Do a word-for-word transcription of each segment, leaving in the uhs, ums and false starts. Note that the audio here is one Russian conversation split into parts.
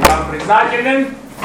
вам признателен.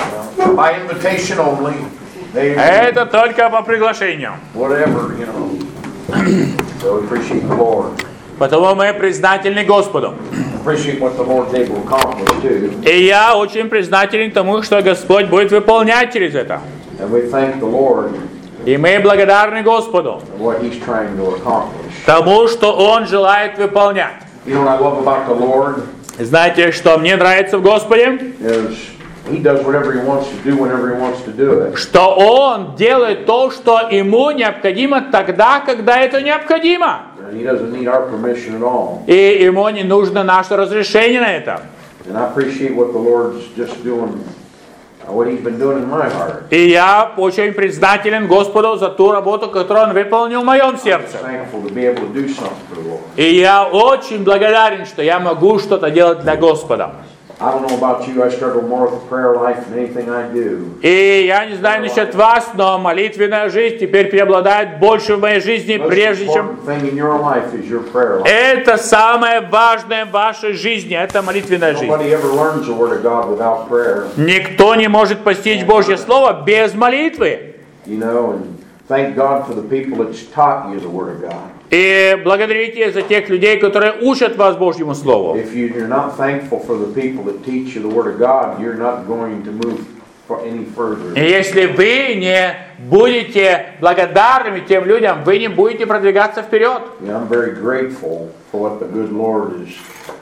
By invitation only. They, Это только по приглашению. whatever, you know. So we appreciate the Lord. Потому мы признательны Господу. Appreciate what the Lord's able to accomplish too. И я очень признателен тому, что Господь будет выполнять через это. And we thank the Lord И мы благодарны Господу for what He's trying to accomplish. тому, что Он желает выполнять. You know what I love about the Lord Знаете, что мне нравится в Господе? is He does whatever He wants to do whenever He wants to do it. Что Он делает то, что Ему необходимо тогда, когда это необходимо. And He doesn't need our permission at all. И Ему не нужно наше разрешение на это. And I appreciate what the Lord's just doing, what He's been doing in my heart. И я очень признателен Господу за ту работу, которую Он выполнил в моем сердце. Thankful to be able to do something for the Lord. И я очень благодарен, что я могу что-то делать для Господа. I don't know about you, I struggle more with the prayer life than anything I do. И я не знаю насчет вас, но молитвенная жизнь теперь преобладает больше в моей жизни, прежде чем... thing in your life is your prayer life. Это самое важное в вашей жизни, это молитвенная жизнь. Nobody ever learns the Word of God without prayer. Никто не может постичь Божье Слово без молитвы. You know, and thank God for the people that's taught you the Word of God. И благодарите за тех людей, которые учат вас Божьему Слову. If you, you're not thankful for the people that teach you the Word of God, you're not going to move for any further. И если вы не будете благодарными тем людям, вы не будете продвигаться вперед. Yeah, I'm very grateful for what the good Lord is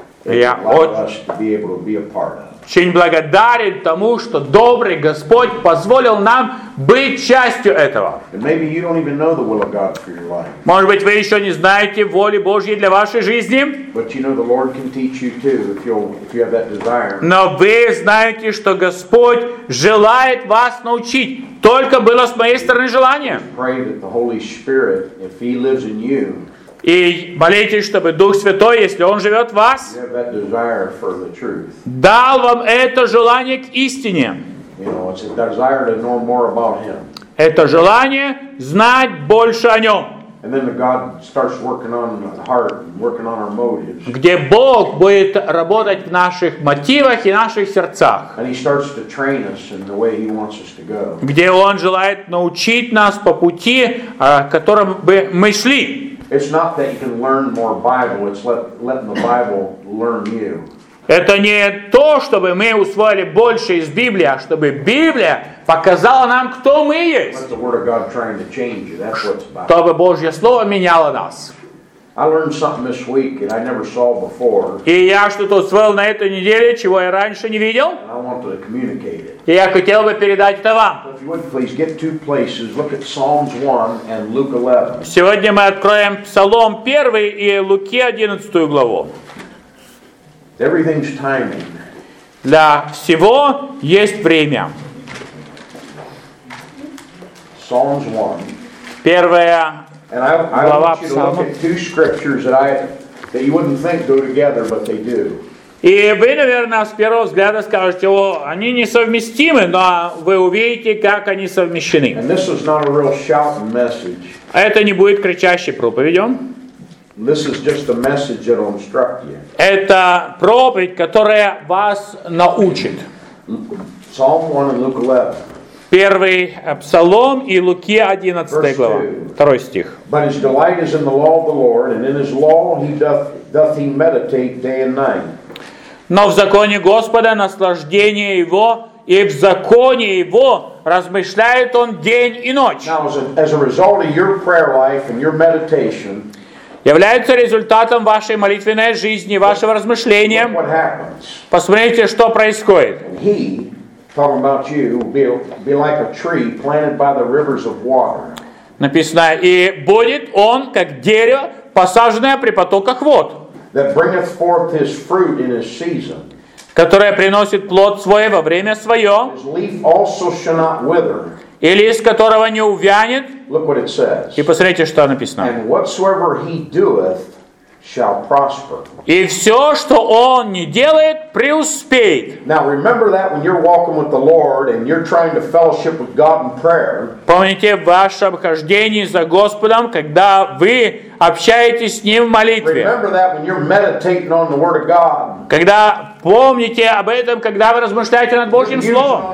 Я allowed us to be able to be a part of. очень благодарен тому, что добрый Господь позволил нам быть частью этого. And maybe you don't even know the will of God for your life. Может быть, вы еще не знаете воли Божьей для вашей жизни, But you know the Lord can teach you too if you'll if you have that desire. но вы знаете, что Господь желает вас научить. Только было с моей стороны желание. Pray that the Holy Spirit, if He lives in you, И молитесь, чтобы Дух Святой, если Он живет в вас, you have that desire for the truth. дал вам это желание к истине. You know, it's a desire to know more about Him. Это желание знать больше о Нем. And then the God starts working on the heart and working on our motives. Где Бог будет работать в наших мотивах и наших сердцах. And He starts to train us in the way He wants us to go. Где Он желает научить нас по пути, которым бы мы шли. It's not that you can learn more Bible, it's let, letting the Bible learn you. Это не то, чтобы мы усвоили больше из Библии, а чтобы Библия показала нам, кто мы есть. Let the Word of God trying to change you. That's what it's about. Чтобы Божье Слово меняло нас. I learned something this week that I never saw before. И я что-то усвоил на этой неделе, чего я раньше не видел. And I want to communicate it. И я хотел бы передать это вам. So if you would please get two places. Look at Psalms one and Luke eleven. Сегодня мы откроем Псалом первый и Луки одиннадцатую главу. Everything's timing. Для всего есть время. Psalms one. Первая And I, I глава want you to look Псалма. at two scriptures that I that you wouldn't think go together, but they do. И вы, наверное, с первого взгляда скажете, о, они несовместимы, но вы увидите, как они совмещены. And this is not a real shouting message. Это не будет кричащей проповедью. This is just a message that will instruct you. Это проповедь, которая вас научит. Psalm one and Luke eleven. Первый Псалом и Луки одиннадцатая глава. Второй стих. But his delight is in the law of the Lord, and in his law he doth doth he meditate day and night. Но в законе Господа наслаждение Его, и в законе Его размышляет Он день и ночь. Now, as a, as a result of your prayer life and your meditation, Является результатом вашей молитвенной жизни, вашего размышления. what happens? Посмотрите, что происходит. And he, talking about you, will be, be like a tree planted by the rivers of water. Написано, и будет он, как дерево, посаженное при потоках вод, That bringeth forth his fruit in his season. которое приносит плод свой во время свое, His leaf also shall not wither. и лист которого не увянет. Look what it says. И посмотрите, что написано. And whatsoever he doeth shall prosper. И все, что он не делает, преуспеет. Now remember that when you're walking with the Lord and you're trying to fellowship with God in prayer. Помните в вашем хождении за Господом, когда вы общаетесь с Ним в молитве. Remember that when you're meditating on the Word of God. Когда помните об этом, когда вы размышляете над Божьим Словом.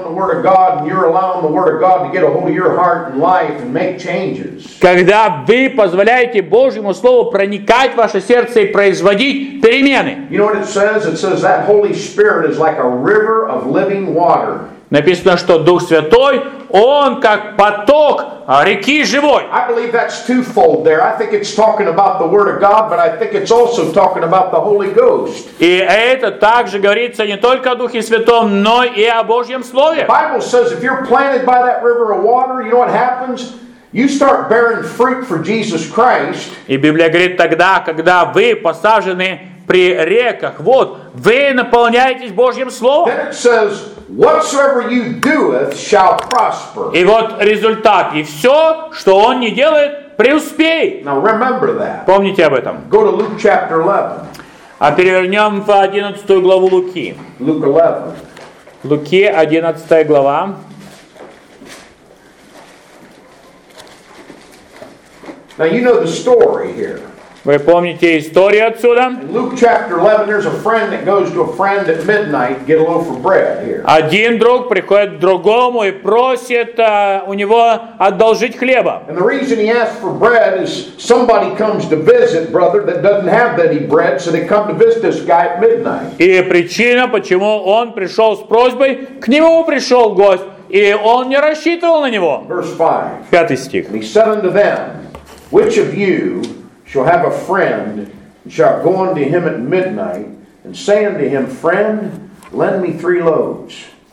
Когда вы позволяете Божьему Слову проникать в ваше сердце и производить перемены. You know what it says? It says that Holy Spirit is like a river of living water. Написано, что Дух Святой, Он как поток реки живой. I believe that's twofold there. I think it's talking about the Word of God, but I think it's also talking about the Holy Ghost. И это также говорится не только о Духе Святом, но и о Божьем Слове. The Bible says if you're planted by that river of water, you know what happens? You start bearing fruit for Jesus Christ. И Библия говорит, тогда, когда вы посажены при реках, вот, вы наполняетесь Божьим Словом. Then it says, whatsoever you doeth shall prosper. И вот результат. И все, что он не делает, преуспеет. Now remember that. Помните об этом. Go to Luke chapter eleven. А перевернем в одиннадцатую главу Луки. Luke eleven. Луки, одиннадцатая глава. Now you know the story here. Вы помните историю отсюда? In Luke chapter eleven, there's a friend that goes to a friend at midnight, get a loaf of bread here. Один друг приходит к другому и просит uh, у него одолжить хлеба. And the reason he asks for bread is somebody comes to visit, brother, that doesn't have any bread, so they come to visit this guy at midnight. И причина, почему он пришел с просьбой, к нему пришел гость, и он не рассчитывал на него. Verse five. Пятый стих. And he said unto them, which of you shall have a friend, and shall go unto him at midnight, and say unto him, friend, lend me three loaves.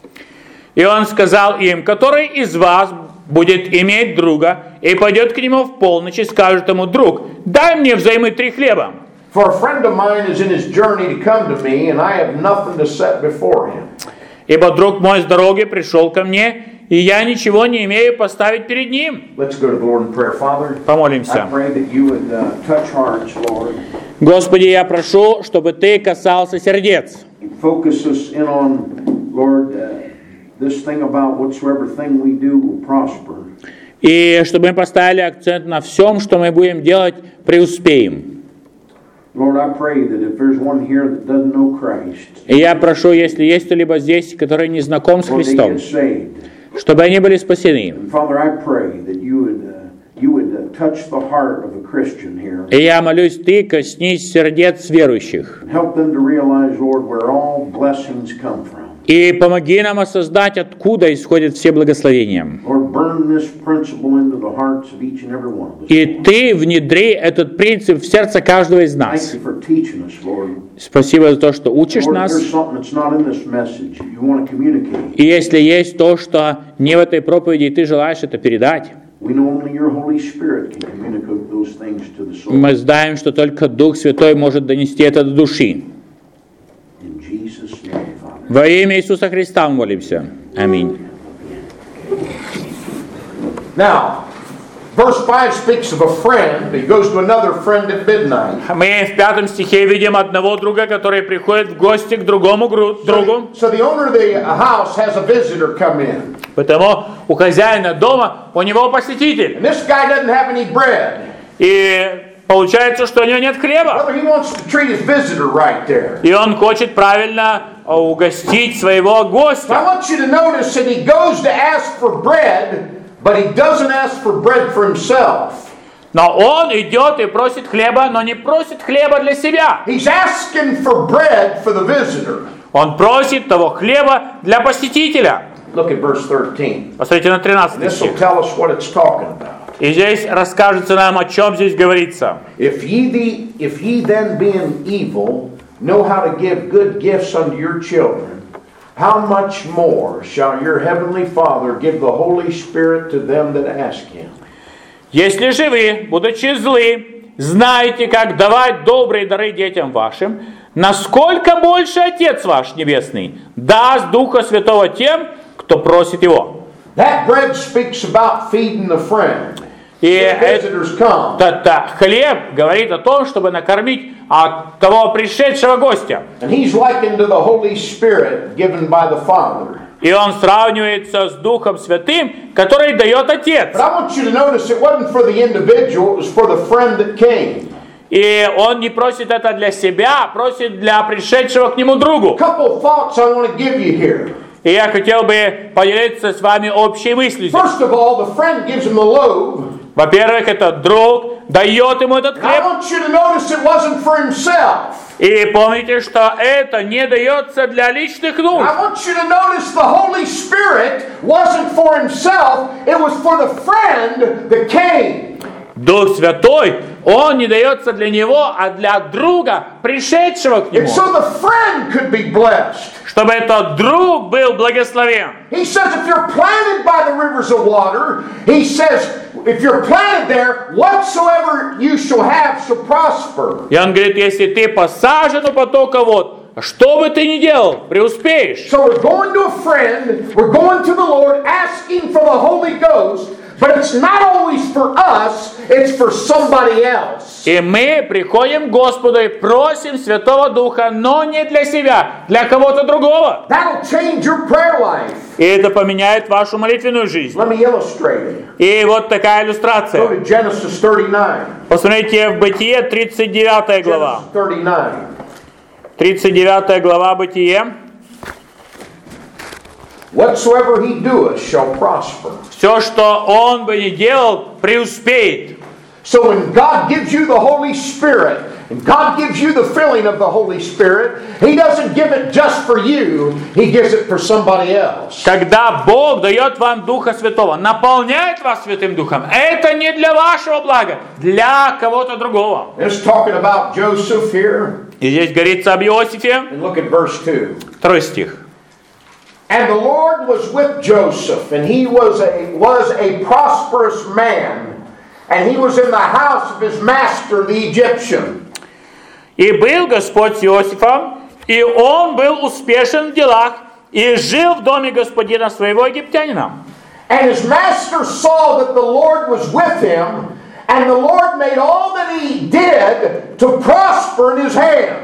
И он сказал им, который из вас будет иметь друга, и пойдет к нему в полночь и скажет ему, друг, дай мне взаймы три хлеба. For a friend of mine is in his journey to come to me, and I have nothing to set before him. Ибо друг мой с дороги пришел ко мне, и я ничего не имею поставить перед ним. Let's go to the Lord in prayer. Father, Помолимся. I pray that you would uh, touch hearts, Lord. Господи, я прошу, чтобы Ты касался сердец. Focus us in on, Lord, uh, this thing about whatsoever thing we do will prosper. И чтобы мы поставили акцент на всем, что мы будем делать, преуспеем. Lord, I pray that if there's one here that doesn't know Christ, И я прошу, если есть кто-либо здесь, который не знаком с Lord, they Христом, get saved. чтобы они были спасены. And Father, I pray that you would uh, you would uh, touch the heart of a Christian here. И я молюсь, Ты коснись сердец верующих. Help them to realize, Lord, where all blessings come from. И помоги нам осознать, откуда исходят все благословения. Lord, burn this principle into the hearts of each and every one of us. И Ты внедри этот принцип в сердце каждого из нас. Thank you for teaching us, Lord. Спасибо за то, что учишь Lord, if нас. there's something that's not in this message you want to communicate, И если есть то, что не в этой проповеди, и Ты желаешь это передать, we know only your Holy Spirit can communicate those things to the soul. мы знаем, что только Дух Святой может донести это до души. In Jesus' name, Father. Во имя Иисуса Христа мы молимся. Аминь. Now, verse five speaks of a friend. He goes to another friend at midnight. Мы в пятом стихе видим одного друга, который приходит в гости к другому гру- другу. So the owner of the house has a visitor come in. Потому у хозяина дома у него посетитель. And this guy doesn't have any bread. И получается, что у него нет хлеба. Brother, he wants to treat his visitor right there. И он хочет правильно угостить своего So I гостя. want you to notice that he goes to ask for bread, but he doesn't ask for bread for himself. Но он идет и просит хлеба, но не просит хлеба для себя. He's asking for bread for the visitor. Он просит того хлеба для посетителя. Look at verse thirteen. Посмотрите на тринадцатый This will стих. tell us what it's talking about. И здесь расскажется нам, о чем здесь говорится. If ye, the, if ye then being evil know how to give good gifts unto your children, how much more shall your heavenly Father give the Holy Spirit to them that ask him? Если же вы, будучи злы, знаете, как давать добрые дары детям вашим, насколько больше Отец ваш Небесный даст Духа Святого тем, кто просит Его. That bread speaks about feeding the friend. И When visitors come. этот хлеб говорит о том, чтобы накормить от того пришедшего гостя. And he's likened to the Holy Spirit given by the Father. И он сравнивается с Духом Святым, который дает Отец. But I want you to notice it wasn't for the individual, it was for the friend that came. И он не просит это для себя, а просит для пришедшего к нему другу. Couple of thoughts I want to give you here. И я хотел бы поделиться с вами общей мыслью. First of all, the friend gives him the loaf. Во-первых, этот друг дает ему этот I хлеб. want you to notice it wasn't for himself. И помните, что это не дается для личных нужд. I want you to notice the Holy Spirit wasn't for himself, it was for the friend that came. Дух Святой, он не дается для него, а для друга, пришедшего к And нему. so the friend could be blessed. Чтобы этот друг был благословен. He says if you're planted by the rivers of water, he says if you're planted there, whatsoever you shall have shall prosper. И он говорит, если ты посажен у потока вод, что бы ты ни делал, преуспеешь. So we're going to a friend, we're going to the Lord asking for the Holy Ghost, but it's not always for us, it's for somebody else. И мы приходим к Господу и просим Святого Духа, но не для себя, для кого-то другого. That'll change your prayer life. И это поменяет вашу молитвенную жизнь. Let me illustrate it. И вот такая Go иллюстрация. to Genesis thirty-nine. Посмотрите в Бытие, тридцать девятая глава. Genesis thirty-nine. тридцать девятая глава Бытие. Whatsoever he doeth shall prosper. Все, что он бы ни делал, преуспеет. So when God gives you the Holy Spirit, and God gives you the filling of the Holy Spirit, He doesn't give it just for you, He gives it for somebody else. Когда Бог дает вам Духа Святого, наполняет вас Святым Духом, это не для вашего блага, для кого-то другого. It's talking about Joseph here. И здесь говорится об Иосифе. And look at verse two. Второй стих. And the Lord was with Joseph, and he was a was a prosperous man, and he was in the house of his master, the Egyptian. «И был Господь с Иосифом, и он был успешен в делах, и жил в доме господина своего египтянина. And his master saw that the Lord was with him, and the Lord made all that he did to prosper in his hand.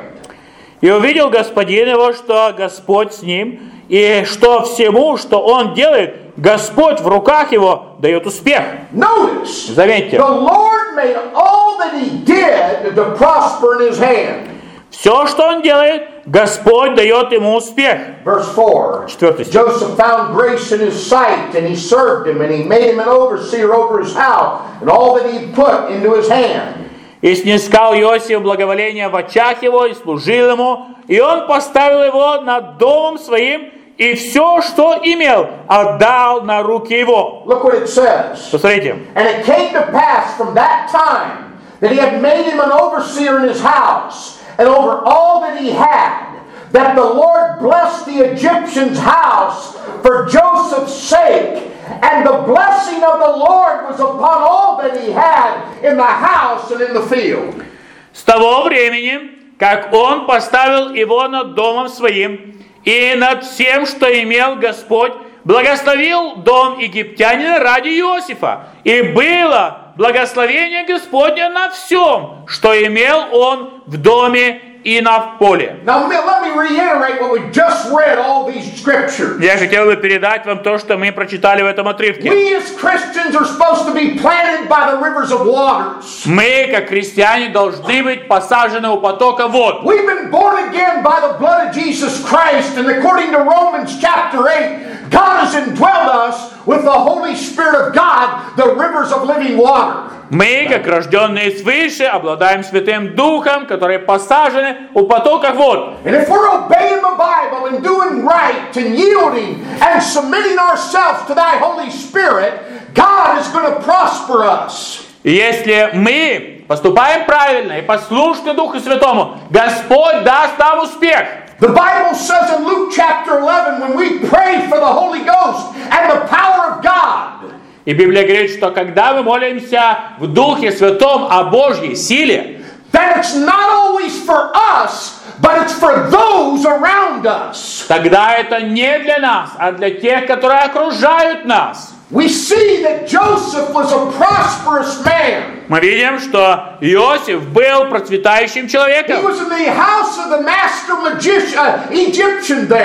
И увидел господин его, что Господь с ним, и что всему, что он делает, Господь в руках его дает успех». Notice, Заметьте, the Lord made all that he did to prosper in his hand. все, что он делает, Господь дает ему успех. Verse four. Четвертый стих. Joseph found grace in his sight, and he served him, and he made him an overseer over his house, and all that he put into his hand. «И снискал Иосиф благоволение в очах его, и служил ему, и он поставил его над домом своим, и все, что имел, отдал на руки его». Look what it says. Посмотрите. And it came to pass from that time that he had made him an overseer in his house, and over all that he had, that the Lord blessed the Egyptian's house for Joseph's sake. And the blessing of the Lord was upon all that he had in the house and in the field. С того времени, как он поставил его над домом своим, и над всем, что имел Господь, благословил дом египтянина ради Иосифа. И было благословение Господня на всем, что имел он в доме и на поле. Now let me reiterate what we just read, all these scriptures. Я хотел бы передать вам то, что мы прочитали в этом отрывке. We as Christians are supposed to be planted by the rivers of waters. Мы, как христиане, должны быть посажены у потока вод. We've been born again by the blood of Jesus Christ, and according to Romans chapter eight, God has indwelled us with the Holy Spirit of God, the rivers of living water. Мы, как рожденные свыше, обладаем Святым Духом, которые посажены у потоков вод. And if we're obeying the Bible and doing right and yielding and submitting ourselves to thy Holy Spirit, God is going to prosper us. И если мы поступаем правильно и послушны Духу Святому, Господь даст нам успех. The Bible says in Luke chapter eleven, when we pray for the Holy Ghost and the power of God, И Библия говорит, что когда мы молимся в Духе Святом о Божьей силе, then it's not always for us, but it's for those around us. тогда это не для нас, а для тех, которые окружают нас. We see that Joseph was a prosperous man. Мы видим, что Иосиф был процветающим He человеком. was in the house of the master magician, uh, Egyptian there.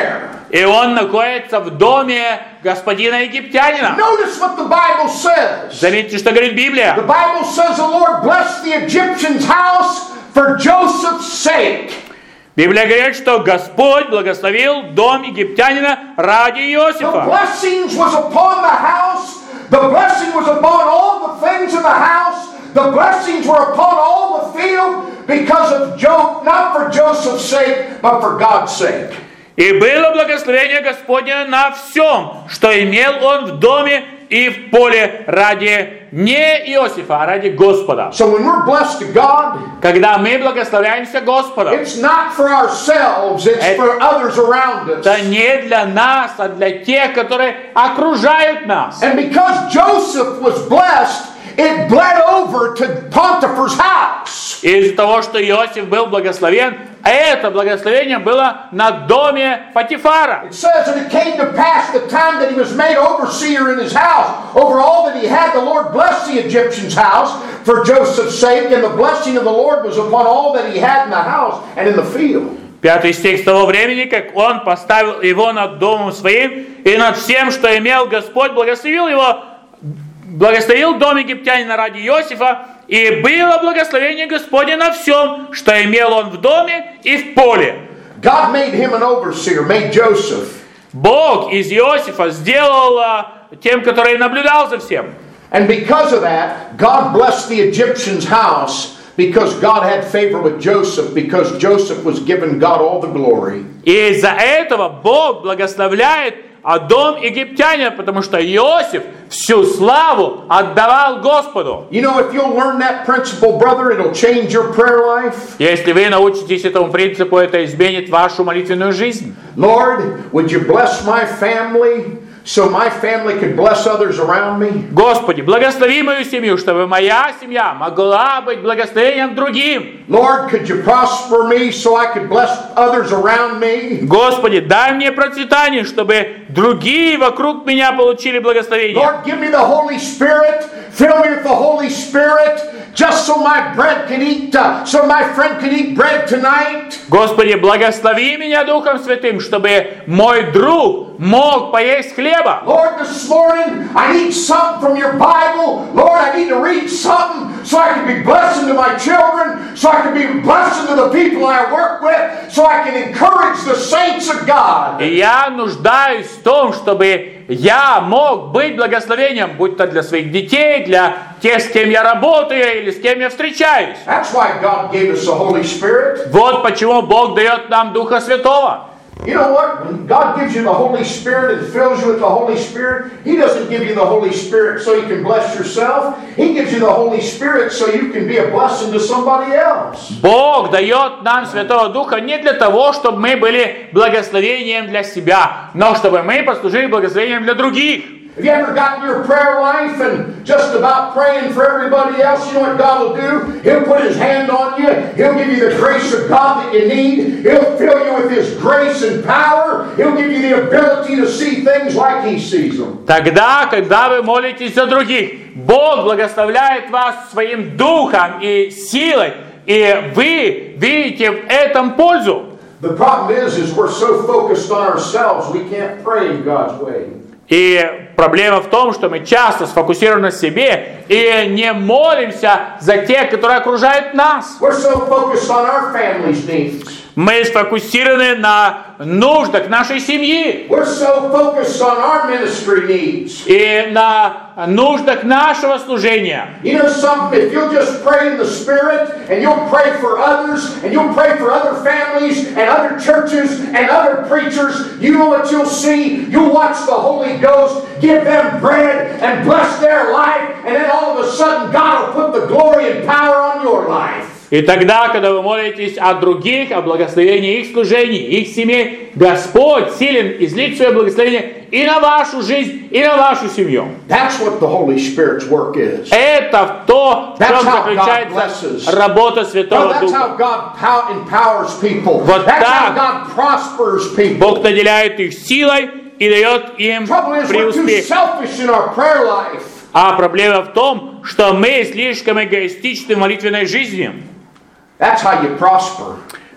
И он находится в доме господина египтянина. Notice what the Bible says. Заметьте, что говорит Библия. The Bible says the Lord blessed the Egyptian's house for Joseph's sake. Библия говорит, что Господь благословил дом египтянина ради The Иосифа. blessings was upon the house. The blessing was upon all the things in the house. The blessings were upon all the field because of Job, not for Joseph's sake, but for God's sake. И было благословение Господне на всем, что имел он в доме и в поле ради не Иосифа, а ради Господа. So when we're blessed to God, Когда мы благословляемся Господом, it's not for ourselves, it's Это- for others around us. это не для нас, а для тех, которые окружают нас. And because Joseph was blessed, it bled over to Potiphar's house. И из-за того, что Иосиф был благословен, это благословение было на доме Патифара. It says that it came to pass the time that he was made overseer in his house. Over all that he had, the Lord blessed the Egyptian's house for Joseph's sake, and the blessing of the Lord was upon all that he had in the house and in the field. Пятый стих. С того времени, как он поставил его над домом своим и над всем, что имел, Господь благословил его, благословил дом египтянина ради Иосифа, и было благословение Господне на всем, что имел он в доме и в поле. God made him an overseer, made Joseph. Бог из Иосифа сделал а, тем, который наблюдал за всем. And because of that, God blessed the Egyptian's house because God had favor with Joseph, because Joseph was giving God all the glory. И из-за этого Бог благословляет а дом египтянина, потому что Иосиф всю славу отдавал Господу. You know, if you'll learn that principle, brother, it'll change your prayer life. Если вы научитесь этому принципу, это изменит вашу молитвенную жизнь. Lord, would you bless my family so my family could bless others around me? Господи, благослови мою семью, чтобы моя семья могла быть благословением другим. Lord, could you prosper me so I could bless others around me? Господи, дай мне процветание, чтобы другие вокруг меня получили благословение. Lord, give me the Holy Spirit. Fill me with the Holy Spirit, just so my bread can eat, uh, so my friend can eat bread tonight. Господи, благослови меня Духом Святым, чтобы мой друг мог поесть хлеба. Lord, this morning I need something from your Bible. Lord, I need to read something so I can be blessing to my children, so I can be blessing to the people I work with, so I can encourage the saints of God. И я нуждаюсь в том, чтобы я мог быть благословением, будь то для своих детей, для тех, с кем я работаю или с кем я встречаюсь. That's why God gave us the Holy Spirit. Вот почему Бог дает нам Духа Святого. You know what? When God gives you the Holy Spirit and fills you with the Holy Spirit, He doesn't give you the Holy Spirit so you can bless yourself. He gives you the Holy Spirit so you can be a blessing to somebody else. Бог дает нам Святого Духа не для того, чтобы мы были благословением для себя, но чтобы мы послужили благословением для других. Have you ever gotten your prayer life and just about praying for everybody else? You know what God will do? He'll put His hand on you. He'll give you the grace of God that you need. He'll fill you with His grace and power. He'll give you the ability to see things like He sees them. Тогда, когда вы молитесь за других, Бог благословляет вас своим духом и силой, и вы видите в этом пользу. The problem is, is we're so focused on ourselves, we can't pray in God's way. И проблема в том, что мы часто сфокусированы на себе и не молимся за тех, которые окружают нас. We're so focused on our family's needs. Мы сфокусированы на нуждах нашей семьи We're so focused on our ministry needs. и на нуждах нашего служения. You know something? If you'll just pray in the Spirit and you'll pray for others and you'll pray for other families and other churches and other preachers, you know what you'll see? You'll watch the Holy Ghost give them bread and bless their life, and then all of a sudden God will put the glory and power on your life. И тогда, когда вы молитесь о других, о благословении их служений, их семей, Господь силен излить свое благословение и на вашу жизнь, и на вашу семью. That's what the Holy Spirit's work is. Это то, в чем заключается работа Святого That's how Духа. God empowers people. Вот That's how так God prospers people. Бог наделяет их силой и дает им Trouble is, we're too преуспех. selfish in our prayer life. А проблема в том, что мы слишком эгоистичны в молитвенной жизни. That's how you prosper.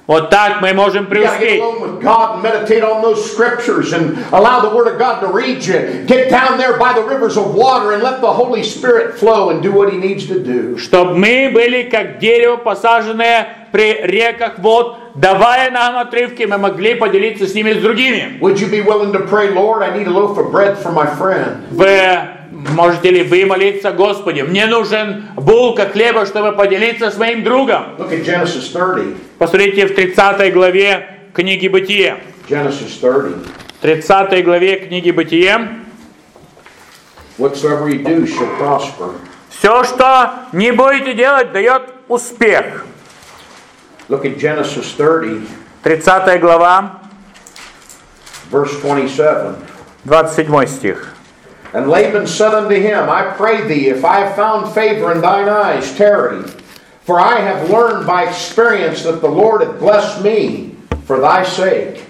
Вот так мы можем You gotta get преуспеть. alone with God and meditate on those scriptures and allow the Word of God to read you. Get down there by the rivers of water and let the Holy Spirit flow and do what He needs to do. Чтобы мы были как дерево, посаженное при реках вод, давая нам отрывки, мы могли поделиться с ними с другими. Would you be willing to pray, Lord, I need a loaf of bread for my friend? Вы можете ли вы молиться: Господи, мне нужен булка хлеба, чтобы поделиться с моим другом? Look at Genesis thirty. Посмотрите в тридцатой главе книги Бытие. Genesis thirty. тридцатой главе книги Бытие. Whatsoever you do shall prosper. Все, что не будете делать, дает успех. Look at Genesis thirty, тридцатая глава, verse twenty-seven. двадцать седьмой стих. And Laban said unto him, I pray thee, if I have found favor in thine eyes, tarry. For I have learned by experience that the Lord hath blessed me for thy sake.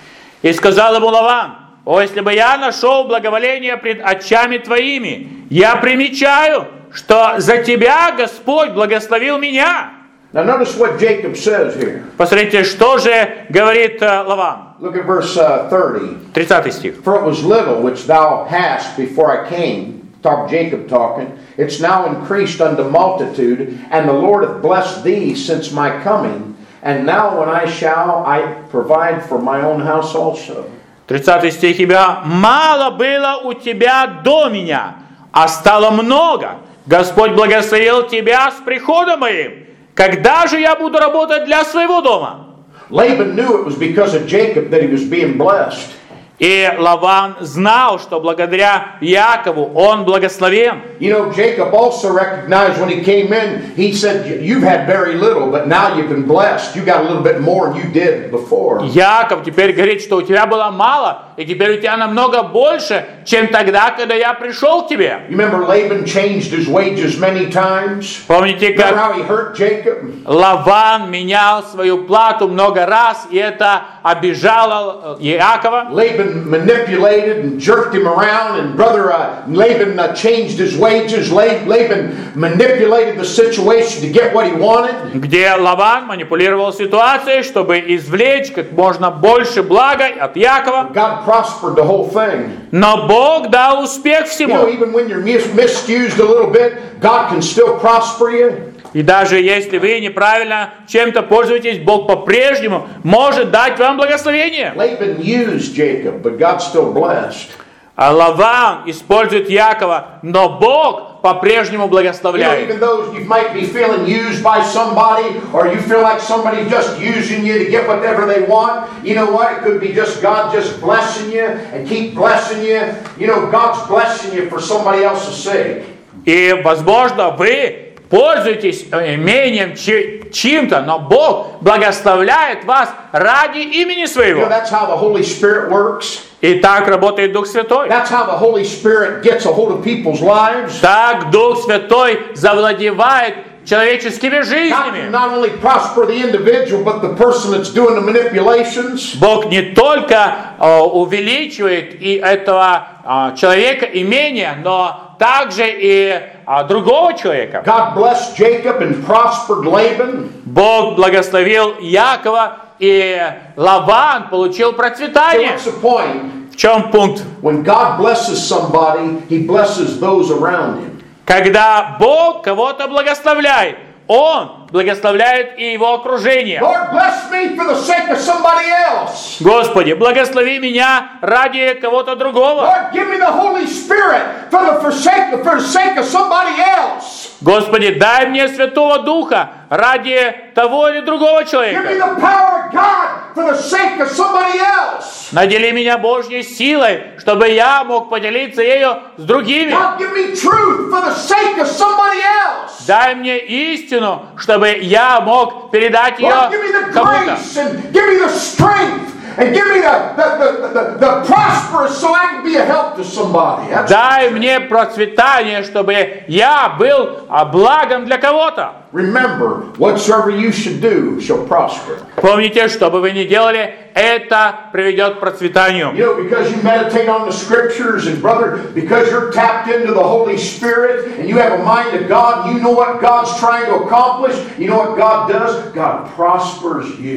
И сказал ему Лаван: о, если бы я нашел благоволение пред очами твоими, я примечаю, что за тебя Господь благословил меня. Now notice what Jacob says here. Посмотрите, что же говорит э, Лаван. Look at verse uh, thirty. тридцатый стих. For it was little which thou hast before I came, talk Jacob talking, it's now increased unto multitude, and the Lord hath blessed thee since my coming, and now when I shall, I provide for my own house also. тридцатый стих. Ибо мало было у тебя до меня, а стало много. Господь благословил тебя с приходом моим. Когда же я буду работать для своего дома? Laban knew it was because of Jacob that he was being blessed. И Лаван знал, что благодаря Якову он благословен. You know, Jacob also recognized when he came in, he said, you've had very little, but now you've been blessed. You got a little bit more than you did before. Яков теперь говорит, что у тебя было мало, и теперь у тебя намного больше, чем тогда, когда я пришел к тебе. You remember Laban changed his wages many times? Помните, Remember как how he hurt Jacob? Лаван менял свою плату много раз, и это обижало Якова. Laban manipulated and jerked him around, and brother uh, Laban uh, changed his wages. La- Laban manipulated the situation to get what he wanted. Где Лаван манипулировал ситуацией, чтобы извлечь как можно больше блага от Якова. God prospered the whole thing. Но Бог дал успех You know, всему. even when you're mis- misused a little bit, God can still prosper you. И даже если вы неправильно чем-то пользуетесь, Бог по-прежнему может дать вам благословение. Laban used Jacob, but God still blessed. А Лаван использует Якова, но Бог по-прежнему You know, благословляет. even though you might be feeling used by somebody, or you feel like somebody's just using you to get whatever they want, you know what? It could be just God just blessing you and keep blessing you. You know, God's blessing you for somebody else's sake. И, возможно, вы пользуетесь имением чи- чьим-то, но Бог благословляет вас ради имени You know, своего. that's how the Holy Spirit works. И так работает Дух Святой. That's how the Holy Spirit gets a hold of people's lives. Так Дух Святой завладевает человеческими Not, жизнями. not only prosper the individual, but the person that's doing the manipulations. Бог не только э, увеличивает и этого э, человека имение, но также и э, другого человека. God blessed Jacob and prospered Laban. Бог благословил Якова, и Лаван получил So процветание. what's the point? В чем пункт? When God blesses somebody, He blesses those around him. Когда Бог кого-то благословляет, Он благословляет и его окружение. Lord, bless me for the sake of somebody else. Господи, благослови меня ради кого-то другого. Lord, give me the Holy Spirit for the forsake, for the sake of somebody else. Господи, дай мне Святого Духа ради того или другого Give me человека. the power of God for the sake of somebody else. Надели меня Божьей силой, чтобы я мог поделиться ею с другими. God, give me truth for the sake of somebody else. Дай мне истину, чтобы я мог передать ее Lord, give me the кому-то. grace and give me the strength and give me the, the, the, the, the prosperous so I can be a help to somebody. That's Дай мне процветание, чтобы я был а, благом для кого-то. Remember, whatsoever you should do shall prosper. Помните, что бы вы ни делали, это приведет к процветанию. You know, because you meditate on the scriptures, and brother, because you're tapped into the Holy Spirit, and you have a mind of God, you know what God's trying to accomplish, you know what God does? God prospers you.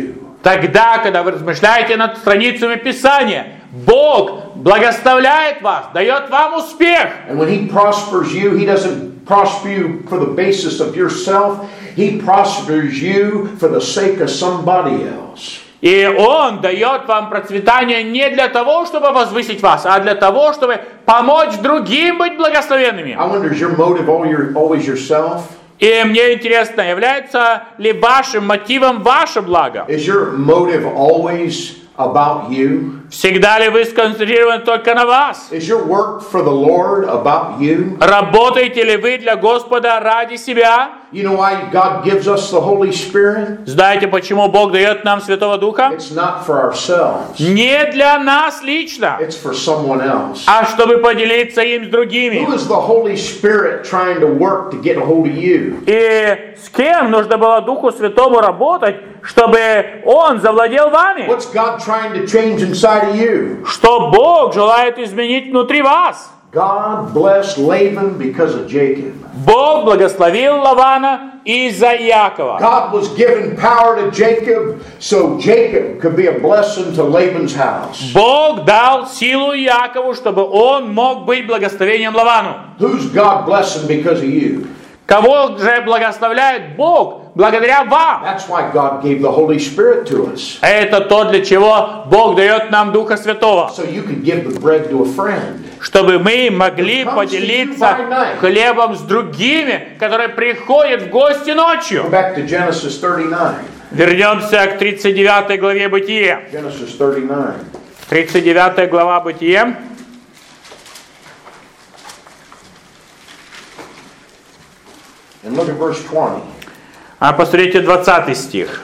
Тогда, когда вы размышляете над страницами Писания, Бог благословляет вас, дает вам успех. And when He prospers you, He doesn't prosper you for the basis of yourself. He prospers you for the sake of somebody else. И Он дает вам процветание не для того, чтобы возвысить вас, а для того, чтобы помочь другим быть благословенными. I wonder, is your motive always yourself? И мне интересно, является ли вашим мотивом ваше благо? Is your motive always about you? Всегда ли вы сконцентрированы только на вас? Is your work for the Lord about you? Работаете ли вы для Господа ради себя? You know why God gives us the Holy Spirit? Знаете, почему Бог дает нам Святого Духа? It's not for ourselves. Не для нас лично, It's for someone else. а чтобы поделиться им с другими. Who is the Holy Spirit trying to work to get a hold of you? И с кем нужно было Духу Святому работать, чтобы Он завладел вами? What's God trying to change inside of you? Что Бог желает изменить внутри вас? God blessed Laban because of Jacob. Бог благословил Лавана из-за Иакова. God was giving power to Jacob so Jacob could be a blessing to Laban's house. Бог дал силу Иакову, чтобы он мог быть благословением Лавану. Who's God blessing because of you? Кого же благословляет Бог благодаря вам? That's why God gave the Holy Spirit to us. Это то, для чего Бог дает нам Духа Святого. So you could give the bread to a friend. Чтобы мы могли поделиться хлебом с другими, которые приходят в гости ночью. Go back to Genesis thirty-nine. Вернемся к тридцать девятой главе Бытия. Genesis thirty-nine. тридцать девятая глава Бытия. And look at verse twenty. А посмотрите двадцатый стих.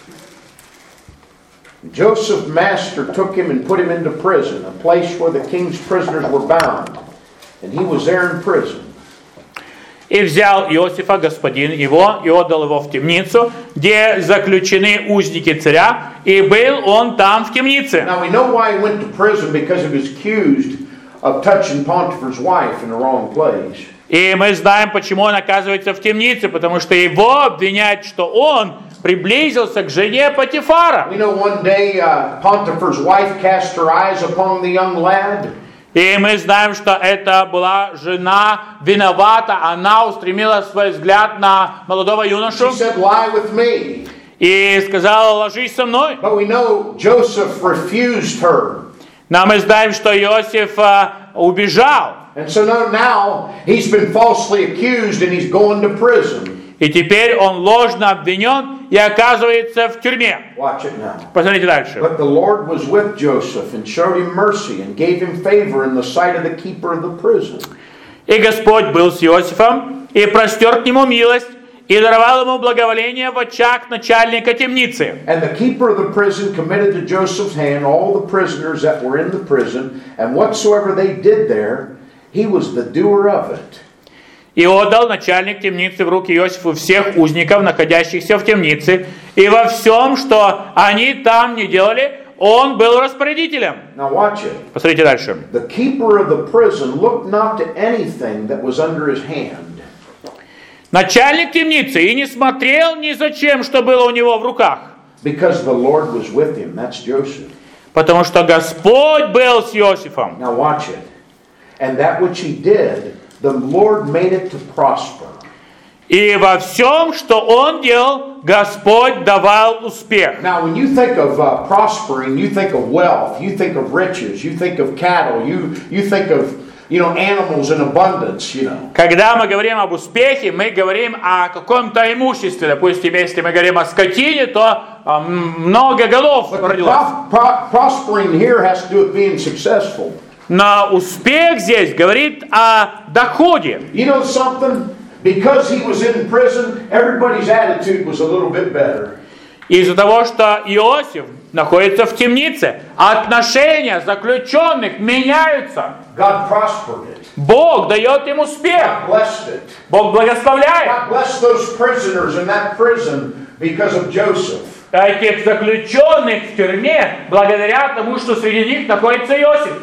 Joseph's master took him and put him into prison, a place where the king's prisoners were bound. And he was there in prison. И взял Иосифа, господин его, и отдал его в темницу, где заключены узники царя, и был он там в темнице. Now we know why he went to prison, because he was accused of touching Potiphar's wife in the wrong place. И мы знаем, почему он оказывается в темнице, потому что его обвиняют, что он приблизился к жене Потифара. We know one day uh, Potiphar's wife cast her eyes upon the young lad. И мы знаем, что это была жена виновата, она устремила свой взгляд на молодого юношу. She said, "Lie with me." И сказала: ложись со мной. But we know Joseph refused her. Но мы знаем, что Иосиф uh, убежал. And so now, now he's been falsely accused and he's going to prison. И теперь он ложно обвинен и оказывается в тюрьме. Watch it now. Посмотрите дальше. But the Lord was with Joseph and showed him mercy and gave him favor in the sight of the keeper of the prison. И Господь был с Иосифом и простер к нему милость и даровал ему благоволение в очах начальника темницы. And the keeper of the prison committed to Joseph's hand all the prisoners that were in the prison, and whatsoever they did there, he was the doer of it. И отдал начальник темницы в руки Иосифу всех узников, находящихся в темнице, и во всем, что они там не делали, он был распорядителем. Now watch it. Посмотрите дальше. The keeper of the prison looked not to anything that was under his hand. Начальник темницы и не смотрел ни за чем, что было у него в руках. Because the Lord was with him. That's Joseph. Потому что Господь был с Иосифом. Now watch it. And that which he did, the Lord made it to prosper. И во всем, что он делал, Господь давал успех. Now, when you think of uh, prospering, you think of wealth, you think of riches, you think of cattle, you you think of you know animals in abundance, you know. Когда мы говорим об успехе, мы говорим о каком-то имуществе. Допустим, если мы говорим о скотине, то а, много голов родилось. Pro- pro- prospering here has to do with being successful. Но успех здесь говорит о доходе. You know something? Because he was in prison, everybody's attitude was a little bit better. Из-за того, что Иосиф находится в темнице, отношения заключенных меняются. God prospered it. Бог дает им успех. God blessed it. Бог благословляет. God blessed those prisoners in that prison because of Joseph. Этих заключенных в тюрьме благодаря тому, что среди них находится Иосиф.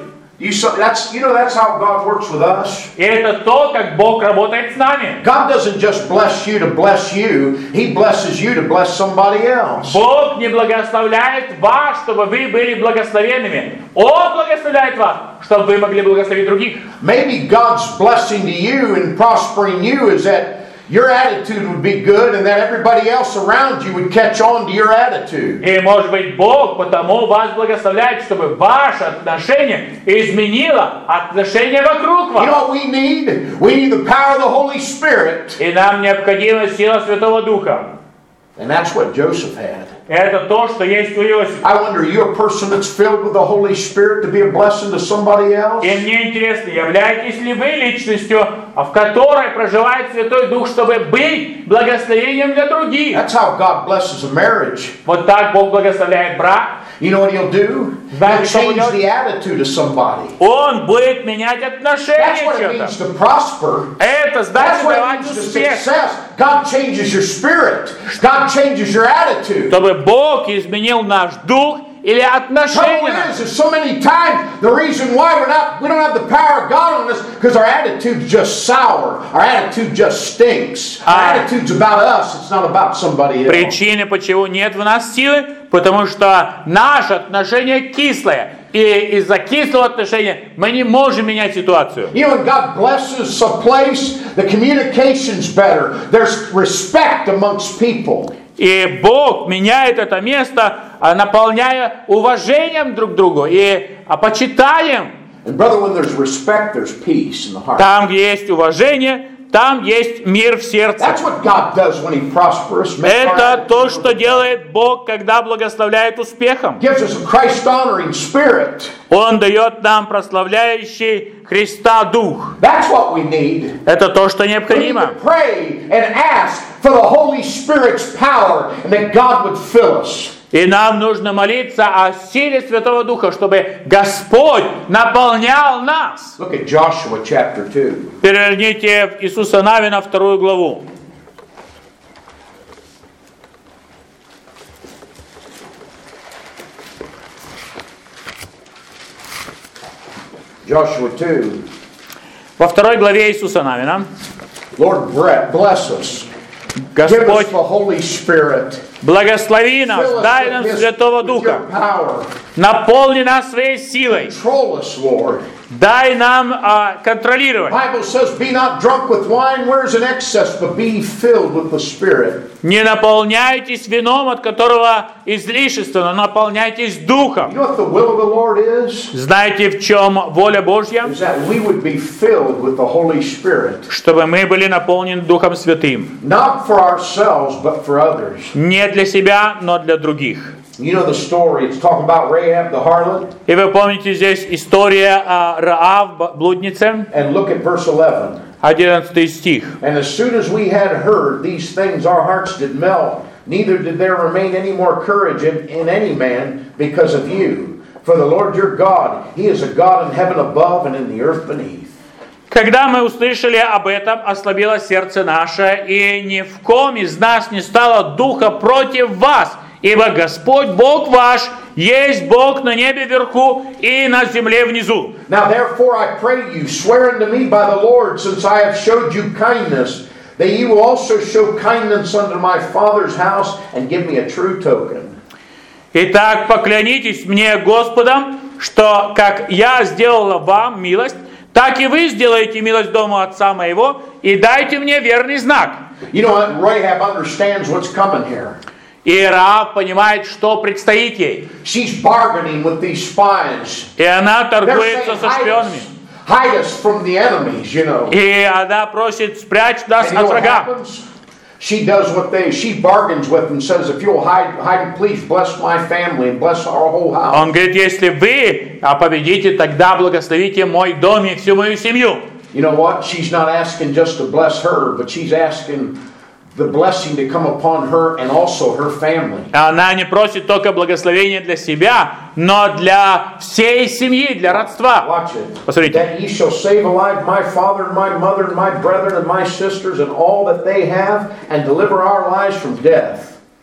You, so, that's, you know, that's how God works with us. И это то, как Бог работает с нами. God doesn't just bless you to bless you. He blesses you to bless somebody else. Бог не благословляет вас, чтобы вы были благословенными. Он благословляет вас, чтобы вы могли благословить других. Maybe God's blessing to you and prospering you is that your attitude would be good and that everybody else around you would catch on to your attitude. И, может быть, Бог потому вас благословляет, чтобы ваше отношение изменило отношение вокруг You know вас. what we need? We need the power of the Holy Spirit. И нам необходима сила Святого Духа. And that's what Joseph had. Это то, что есть у Иосифа. I wonder, are you a person that's filled with the Holy Spirit to be a blessing to somebody else? И мне интересно, являетесь ли вы личностью, в которой проживает Святой Дух, чтобы быть благословением для других? That's how God blesses a marriage. Вот так Бог благословляет брак. You know what He'll do? He'll change the attitude of somebody. Он будет менять That's отношение what к it means человеку. to prosper. Это That's значит what it давать means to успех. success. God changes your spirit. God changes your attitude. Чтобы Бог изменил наш дух или отношение Trouble наше. is, is so many times the reason why we're not, we don't have the power of God on us because our attitude's just sour. Our attitude just stinks. Our Ah. attitude's about us. It's not about somebody else. Причины, почему нет в нас силы, потому что наше отношение кислое. И из-за кислого отношения мы не можем менять ситуацию. You know, when God blesses a place, the communication's better. There's respect amongst people. И Бог меняет это место, а, наполняя уважением друг к другу и а, почитаем. And brother, when there's respect, there's peace in the heart. Там, где есть уважение, там есть мир в сердце. That's what God does when He prospers. Makes our Это то, attitude что look делает Бог, когда благословляет успехом. good. Gives us a Christ-honoring spirit. Он дает нам прославляющий Христа Дух. That's what we need. Это то, что We need необходимо. to pray and ask for the Holy Spirit's power and that God would fill us. И нам нужно молиться о силе Святого Духа, чтобы Господь наполнял нас. Look at Joshua chapter two. Переверните в Иисуса Навина вторую главу. Joshua two. Во второй главе Иисуса Навина Lord, bless us. Give us Господь, the Holy Spirit. благослови нас, Fill us дай with нам His- Святого with your Духа, power. наполни нас своей силой, Control us, Lord. дай нам а, контролировать. Bible says, be not drunk with wine, where's an excess, but be filled with the Spirit. Не наполняйтесь вином, от которого излишество, но наполняйтесь You Духом. know what the will of the Lord is? Знаете, в чем воля Божья? Is that we would be filled with the Holy Spirit. Чтобы мы были наполнены Духом Святым. Not for ourselves, but for others. Не для себя, но для других. You know the story. It's talking about Rahab the harlot. И вы помните здесь история о Раав, блуднице, And look at verse eleven. одиннадцатый стих. And as soon as we had heard these things, our hearts did melt. Neither did there remain any more courage in, in any man because of you. For the Lord your God, He is a God in heaven above and in the earth beneath. Когда мы услышали об этом, ослабело сердце наше, и ни в ком из нас не стало духа против вас, ибо Господь Бог ваш есть Бог на небе вверху и на земле внизу. Now therefore I pray you, swear unto me by the Lord, since I have showed you kindness, that you will also show kindness unto my father's house, and give me a true token. Итак, поклянитесь мне Господом, что как я сделала вам милость, так и вы сделаете милость дому отца моего, и дайте мне верный знак. You know what? Rahab understands what's coming here. И Раав понимает, что предстоит ей. She's bargaining with these spies. И она They're торгуется saying, со hide шпионами. us, hide us from the enemies, you know. И она просит, спрячь нас And you know от what врага. happens? She does what they, she bargains with them, says, if you'll hide, hide, please bless my family and bless our whole house. Он говорит, если вы победите, тогда благословите мой дом и всю мою семью. You know what? She's not asking just to bless her, but she's asking the blessing to come upon her and also her family. Она не просит только благословения для себя, но для всей семьи, для родства. Watch it. Посмотрите. That ye shall save alive my father and my mother and my brethren and my sisters and all that they have, and deliver our lives from death.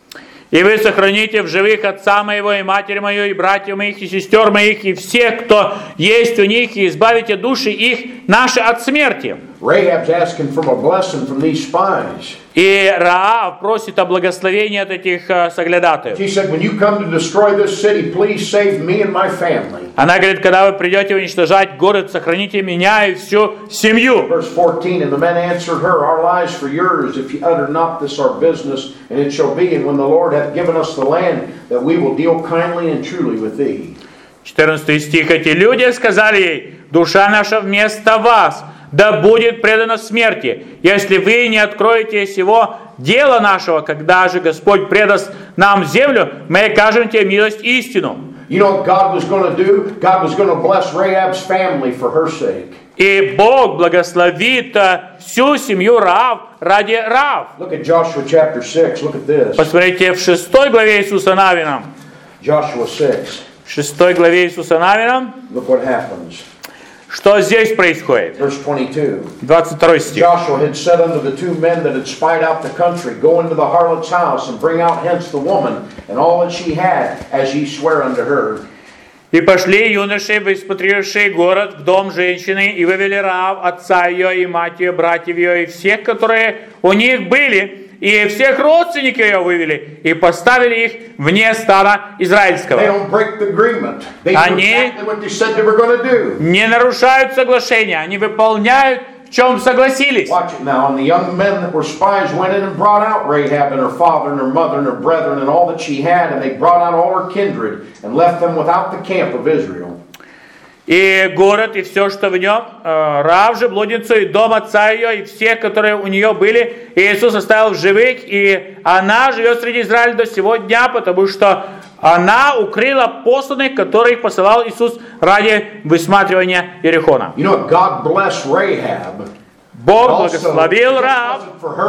И вы сохраните в живых отца моего и матери мою, и братьев моих, и сестер моих, и всех, кто есть у них, и избавите души их наши от смерти. Rahab's asking for a blessing from these spies. И Раав просит о благословении от этих uh, соглядатаев. She said, when you come to destroy this city, please save me and my family. Она говорит, когда вы придете уничтожать город, сохраните меня и всю семью. Verse fourteen, and the men answered her, our lives for yours, if you utter not this our business, and it shall be, and when the Lord hath given us the land, that we will deal kindly and truly with thee. четырнадцатый стих. Эти люди сказали ей, душа наша вместо вас, да будет предана смерти, если вы не откроете сего дела нашего, когда же Господь предаст нам землю, мы окажем тебе милость и истину. You know what God was going to do? God was going to bless Rahab's family for her sake. И Бог благословит всю семью Раав ради Раав. Look at Joshua chapter six. Look at this. Посмотрите в шестой главе Иисуса Навина. Joshua six. В шестой главе Иисуса Навина. Look what happens. Что здесь происходит? Verse twenty-two. двадцать второй стих. Joshua had said unto the two men that had spied out the country, go into the harlot's house and bring out hence the woman and all that she had, as ye swear unto her. И пошли юноши, высмотревшие город, в дом женщины, и вывели Раав, отца ее, и мать ее, братьев ее, и всех, которые у них были, и всех родственников ее вывели, и поставили их вне стана израильского. Они не нарушают соглашения, они выполняют, в чем согласились. Watch it now. And the young men that were spies went in and brought out Rahab and her father and her mother and her brethren and all that she had, and they brought out all her kindred and left them without the camp of Israel. И город, и все, что в нем, Раав же, блудницу, и дом отца ее, и всех, которые у нее были, и Иисус оставил в живых, и она живет среди Израиля до сего дня, потому что она укрыла посланных, которых посылал Иисус ради высматривания Иерихона. You know, God blessed Rahab. Бог благословил Раав.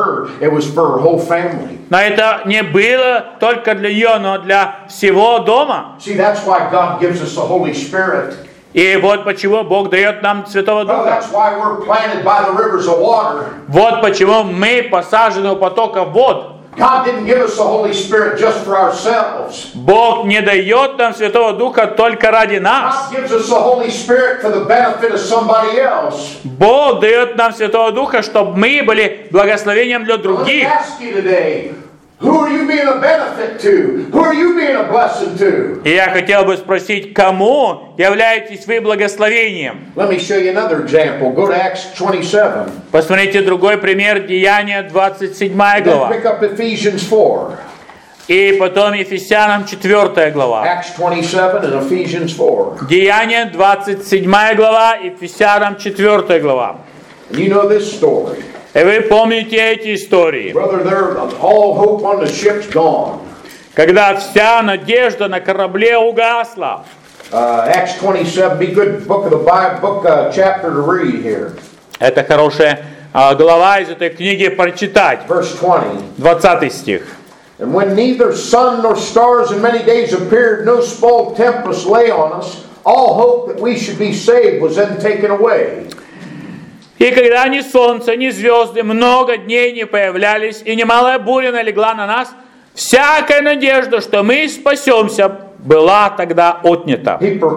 Но это не было только для нее, но для всего дома. See, that's why God gives us the Holy Spirit. И вот почему Бог дает нам Святого Духа. That's why we're planted by the rivers of water. Вот почему мы посажены у потока вод. God didn't give us the Holy Spirit just for ourselves. Бог не дает нам Святого Духа только ради нас. God gives us the Holy Spirit for the benefit of somebody else. Бог дает нам Святого Духа, чтобы мы были благословением для других. Let me ask you today, who are you being a benefit to? Who are you being a blessing to? И я хотел бы спросить, кому являетесь вы благословением? Let me show you another example. Go to Acts twenty-seven. Посмотрите другой пример, Деяния двадцать седьмая глава. Then pick up Ephesians four. И потом Ефесянам четвёртая глава. Acts twenty-seven and Ephesians four. Деяния двадцать седьмая глава, Ефесянам четвёртая глава. And you know this story. И вы помните эти истории. Brother, there, all hope on the ship's gone. Когда вся надежда на корабле угасла. Uh, Acts twenty-seven, be good book of the Bible, book uh, chapter to read here. Это хорошая uh, глава из этой книги прочитать. Verse twenty. двадцатый стих. And when neither sun nor stars in many days appeared, no small tempest lay on us, all hope that we should be saved was then taken away. И когда ни солнце, ни звезды много дней не появлялись, и немалая буря налегла на нас, всякая надежда, что мы спасемся, была тогда отнята.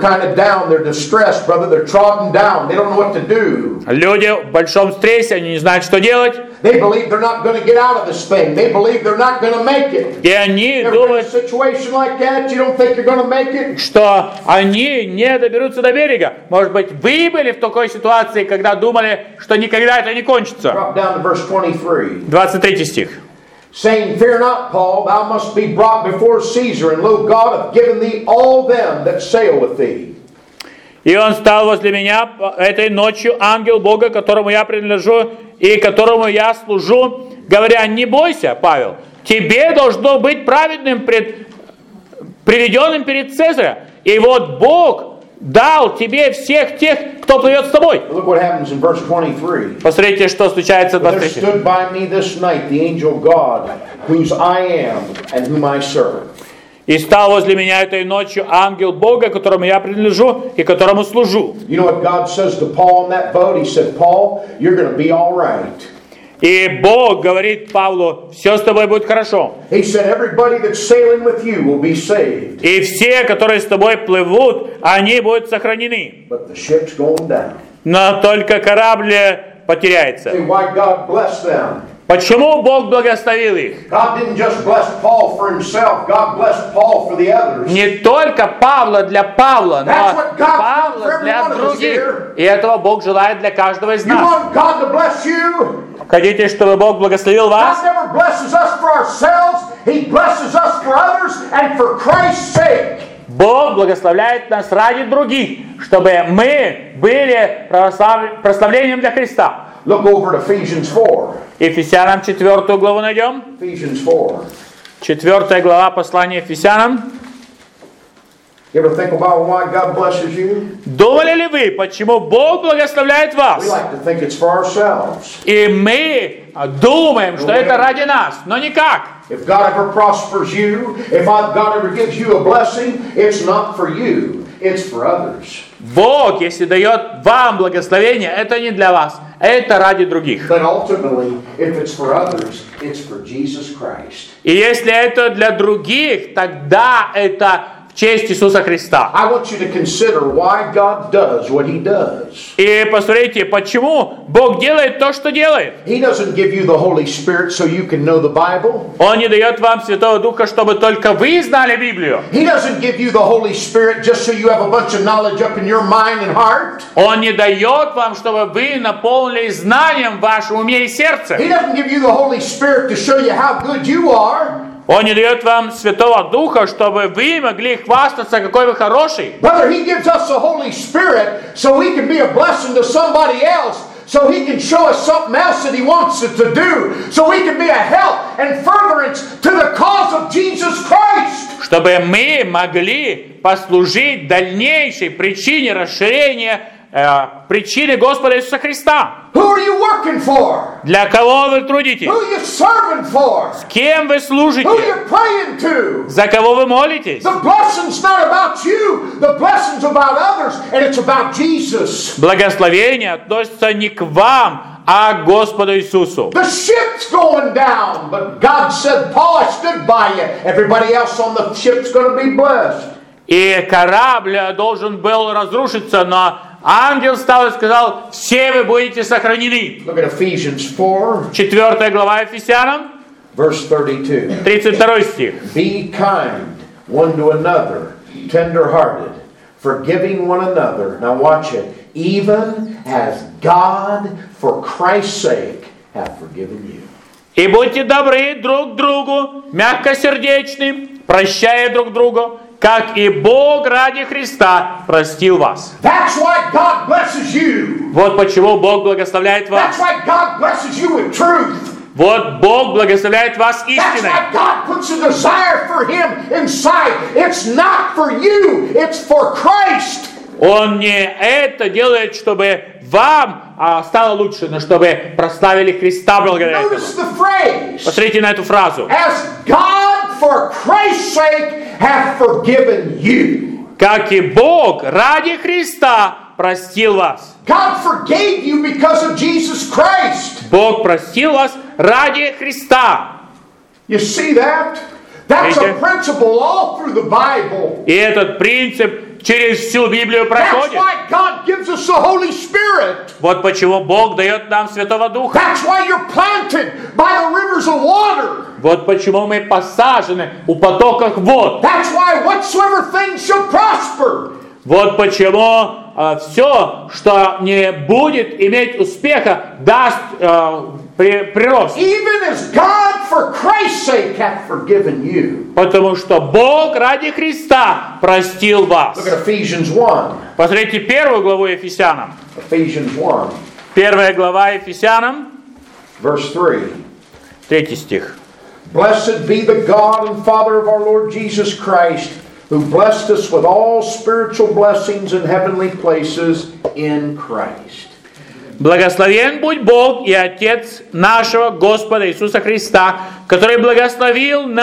Люди в большом стрессе, они не знают, что делать. И они думают, что они не доберутся до берега. Может быть, вы были в такой ситуации, когда думали, что никогда это не кончится. двадцать третий стих. Saying, fear not, Paul, thou must be brought before Caesar, and lo, God hath given thee all them that sail with thee. И он стал возле меня этой ночью, ангел Бога, которому я принадлежу и которому я служу, говоря, не бойся, Павел, тебе должно быть праведным, пред, приведенным перед Цезаря. И вот Бог дал тебе всех тех, кто плывет с тобой. Посмотрите, что случается в двадцать третьем. И стал возле меня этой ночью ангел Бога, которому я принадлежу и которому служу. И Бог говорит Павлу, все с тобой будет хорошо. He said, everybody that's sailing with you will be saved. И все, которые с тобой плывут, они будут сохранены. But the ship's going down. Но только корабль потеряется. See why God blessed them. Почему Бог благословил их? God didn't just bless Paul for himself. God blessed Paul for the others. Не только Павла для Павла, That's но what God's done for Павла every для one of us других. here. И этого Бог желает для каждого из You нас. want God to bless you? Хотите, чтобы Бог благословил вас? God never blesses us for ourselves. He blesses us for others and for Christ's sake. Бог благословляет нас ради других, чтобы мы были прослав- прославлением для Христа. Look over at Ephesians four. Ефесянам четвертую главу найдем. Ephesians four. Четвертая глава послания Ефесянам. You ever think about why God blesses you? Думали ли вы, почему Бог благословляет We вас? like to think it's for ourselves. И мы думаем, что это ради нас, но никак. If God ever prospers you, if God ever gives you a blessing, it's not for you, it's for others. Бог, если дает вам благословение, это не для вас, это ради других. But ultimately, if it's for others, it's for Jesus Christ. И если это для других, тогда это в честь Иисуса Христа. I want you to consider why God does what He does. И посмотрите, почему Бог делает то, что делает. He doesn't give you the Holy Spirit so you can know the Bible. Он не дает вам Святого Духа, чтобы только вы знали Библию. He doesn't give you the Holy Spirit just so you have a bunch of knowledge up in your mind and heart. Он не дает вам, чтобы вы наполнились знанием в вашем уме и сердце. He doesn't give you the Holy Spirit to show you how good you are. Он не дает вам Святого Духа, чтобы вы могли хвастаться, какой вы хороший. Brother, He gives us the Holy Spirit so we can be a blessing to somebody else, so He can show us something else that He wants us to do, so we can be a help and furtherance to the cause of Jesus Christ. Чтобы мы могли послужить дальнейшей причине расширения э, причины Господа Иисуса Христа. Who are you working for? Для кого вы трудитесь? Who are you serving for? С кем вы служите? Who are you praying to? За кого вы молитесь? The blessing's not about you. The blessing's about others, and it's about Jesus. Благословение относится не к вам, а к Господу Иисусу. The ship's going down, but God said, Paul, I stood by you. Everybody else on the ship's going to be blessed. И корабль должен был разрушиться, но ангел встал и сказал, все вы будете сохранены. Look at Ephesians four, Четвертая глава Ефесянам, verse thirty-two. тридцать второй стих. Be kind one to another, tender-hearted, forgiving one another. Now watch it. Even as God, for Christ's sake, hath forgiven you. И будьте добры друг к другу, мягкосердечны, прощая друг другу, как и Бог ради Христа простил вас. That's why God blesses you. Вот почему Бог благословляет вас. That's why God blesses you with truth. Вот Бог благословляет вас That's истиной. why God puts a desire for Him inside. It's not for you, it's for Christ. Он не это делает, чтобы вам а, стало лучше, но чтобы прославили Христа благодаря этому. Notice the phrase. Посмотрите на эту фразу. As God for Christ's sake hath forgiven you. Как и Бог ради Христа простил вас. God forgave you because of Jesus Christ. Бог простил вас ради Христа. You see that? That's a Видите? principle all through the Bible. И этот принцип через всю Библию That's проходит. why God gives us the Holy Spirit. Вот почему Бог дает нам Святого Духа. That's why you're planted by the rivers of water. Вот почему мы посажены у потоков вод. That's why whatsoever things shall prosper. Вот почему э, все, что не будет иметь успеха, даст э, при, прирост. Even as God for Christ's sake hath forgiven you. Потому что Бог ради Христа простил вас. Look at Ephesians one. Посмотрите первую главу Ефесянам. Ephesians one, Первая глава Ефесянам, verse three. третий стих. Blessed be the God and Father of our Lord Jesus Christ, who blessed us with all spiritual blessings in heavenly places in Christ. Благословен будь Бог и Отец нашего Господа Иисуса Христа, который благословил нас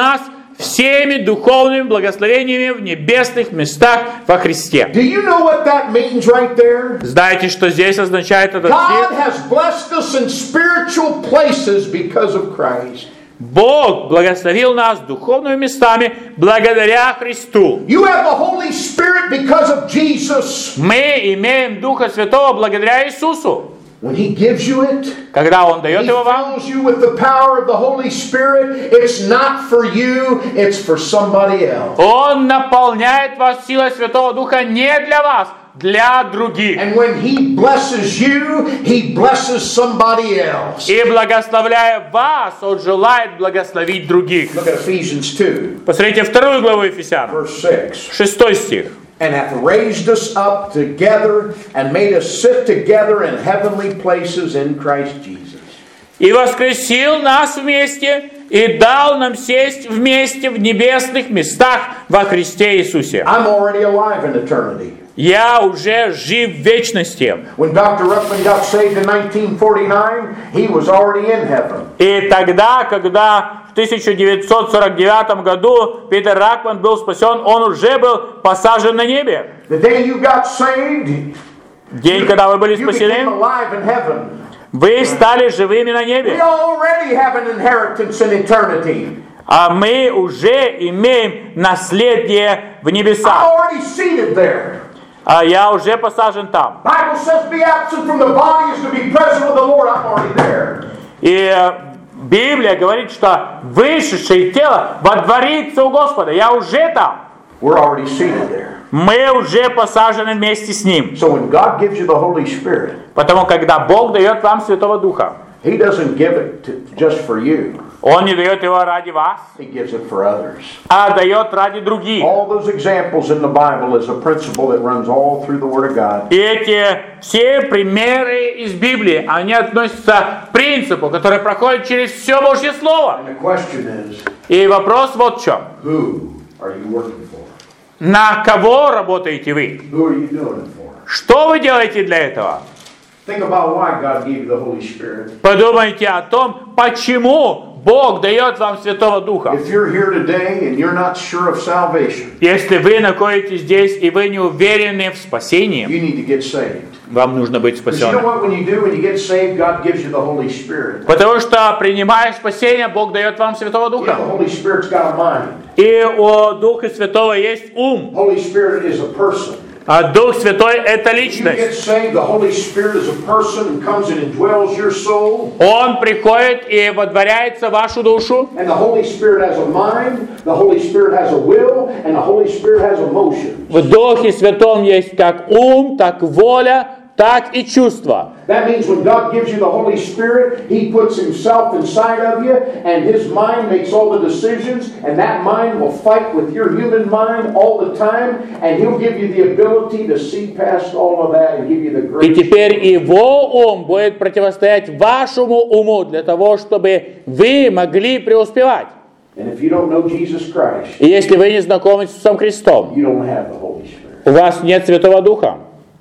всеми духовными благословениями в небесных местах во Христе. Do you know what that means right there? Знаете, что здесь означает этот God стих? has blessed us in spiritual places because of Christ. Бог благословил нас духовными местами благодаря Христу. You have the Holy Spirit because of Jesus. Мы имеем Духа Святого благодаря Иисусу. When He gives you it, Когда Он дает He его вам, fills you with the power of the Holy Spirit. It's not for you, it's for somebody else. Он наполняет вас силой Святого Духа не для вас, для других. And when He blesses you, He blesses somebody else. И благословляя вас, Он желает благословить других. Look at Ephesians two, Посмотрите вторую главу Ефесянам, verse six. шестой стих. And hath raised us up together and made us sit together in heavenly places in Christ Jesus. «И воскресил нас вместе, и дал нам сесть вместе в небесных местах во Христе Иисусе». I'm already alive in eternity. Я уже жив в вечности. When Doctor Ruckman got saved in nineteen forty-nine, he was already in heaven. И тогда, когда в тысяча девятьсот сорок девятом году Питер Ракман был спасен, он уже был посажен на небе. The day you got saved, День, когда вы были you became спасены, alive in heaven. вы стали живыми на We небе. already have an inheritance in eternity. А мы уже имеем наследие в I'm небесах. already seated there. А я уже посажен там. Bible says, "Be absent from the body is to be present with the Lord." I'm already there. И Библия говорит, что вышедшее тело водворится у Господа. Я уже там. We're already seated there. Мы уже посажены вместе с Ним. So when God gives you the Holy Spirit, Потому когда Бог дает вам Святого Духа, He doesn't give it to, just for you. Он не дает его ради вас, He gives it for others. а дает ради других. All those examples in the Bible is a principle that runs all through the Word of God. И эти все примеры из Библии, они относятся к принципу, который проходит через все Божье Слово. And the question is, И вопрос вот в чем. who are you working for? На кого работаете вы? Who are you doing it for? Что вы делаете для этого? Think about why God gave you the Holy Spirit. Подумайте о том, почему Бог дает вам Святого Духа. If you're here today and you're not sure of salvation, Если вы находитесь здесь и вы не уверены в спасении, you need to get saved. вам нужно быть Because you know спасенным. what? When you do, when you get saved, God gives you the Holy Spirit. Потому что, принимая спасение, Бог дает вам Святого You know, Духа. the Holy Spirit's got a mind. И у Духа Святого есть ум. Holy Spirit is a person. А Дух Святой – это You get личность. saved, the Holy Spirit is a person and comes and indwells your soul. Он приходит и водворяется в вашу душу. And the Holy Spirit has a mind, the Holy Spirit has a will, and the Holy Spirit has emotions. В Духе Святом есть как ум, так воля, так и чувства. That means when God gives you the Holy Spirit, He puts Himself inside of you, and His mind makes all the decisions, and that mind will fight with your human mind all the time, and He'll give you the ability to see past all of that and give you the И grace. теперь его ум будет противостоять вашему уму для того, чтобы вы могли преуспевать. And if you don't know Jesus Christ, И если вы не знакомы с Иисусом Христом, you don't have the Holy Spirit. у вас нет Святого Духа.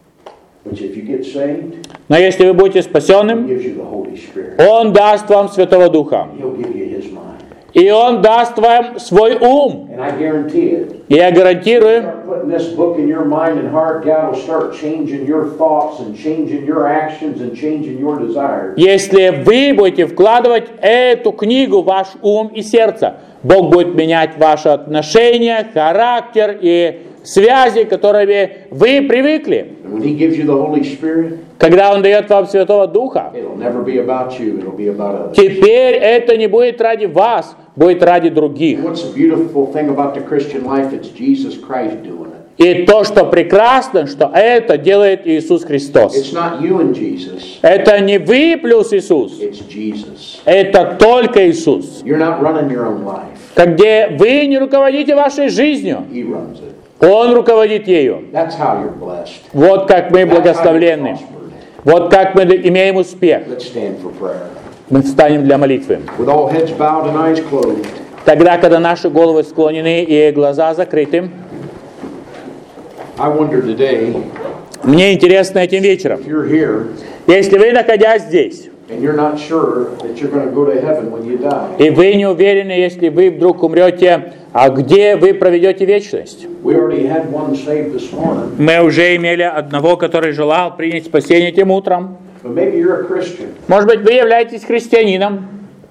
But if you get saved, Но если вы будете He спасенным, gives you the Holy Spirit. Он даст вам Святого Духа. He'll give you His mind. И Он даст вам свой ум. And I guarantee it. И я гарантирую, Start putting this book in your mind and heart, God will start changing your thoughts and changing your actions and changing your desires. если вы будете вкладывать эту книгу в ваш ум и сердце, Бог будет менять ваши отношения, характер и связи, к которыми вы привыкли. And when He gives you the Holy Spirit, Когда Он дает вам Святого Духа, it'll never be about you, it'll be about others. теперь это не будет ради вас, будет ради других. What's the beautiful thing about the Christian life? It's Jesus Christ doing it. И то, что прекрасно, что это делает Иисус Христос. It's not you and Jesus, Это не вы плюс Иисус, it's Jesus. это только Иисус. You're not running your own life, Где вы не руководите вашей жизнью, He runs it. Он руководит ею. That's how you're blessed. Вот как мы That's how you're благословленны. prospered. Вот как мы имеем успех. Let's stand for prayer. Мы встанем для молитвы. With all heads bowed and eyes closed, Тогда, когда наши головы склонены и глаза закрыты, I wonder today, мне интересно этим вечером, if you're here, если вы, находясь здесь, and you're not sure that you're going to go to heaven when you die. И вы не уверены, если вы вдруг умрете, а где вы проведете вечность. We already had one saved this morning. Мы уже имели одного, который желал принять спасение этим утром. But maybe you're a Christian. Может быть, вы являетесь христианином.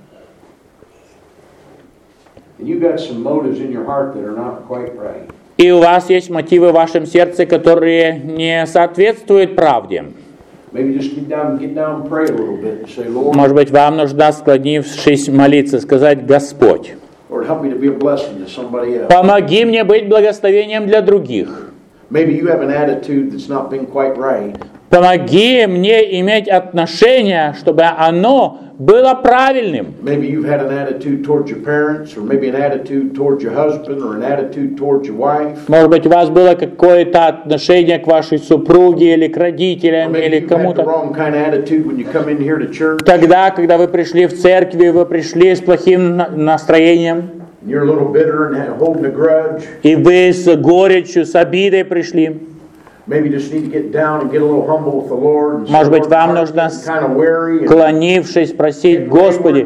And you've got some motives in your heart that are not quite right. И у вас есть мотивы в вашем сердце, которые не соответствуют правде. Maybe just get down, get down and pray a little bit and say, Lord, Может быть, вам нужно, склонившись, молиться, сказать: Господь, Lord, help me to be a blessing to somebody else. помоги мне быть благословением для других. Maybe you have an attitude that's not been quite right. Помоги мне иметь отношение, чтобы оно было правильным. Maybe you've had an attitude towards your parents, or maybe an attitude towards your husband, or an attitude towards your wife. Может быть, у вас было какое-то отношение к вашей супруге, или к Or родителям, maybe или you've к had the кому-то. wrong kind of attitude when you come in here to church. Тогда, когда вы пришли в церковь, вы пришли с плохим на- настроением, And you're a little bitter and ha- holding a grudge. и вы с горечью, с обидой пришли. Maybe you just need to get down and get a little humble with the Lord. And say, Может быть, Lord, вам my нужно heart's kind of weary. And Клонившись, спросить: Господи,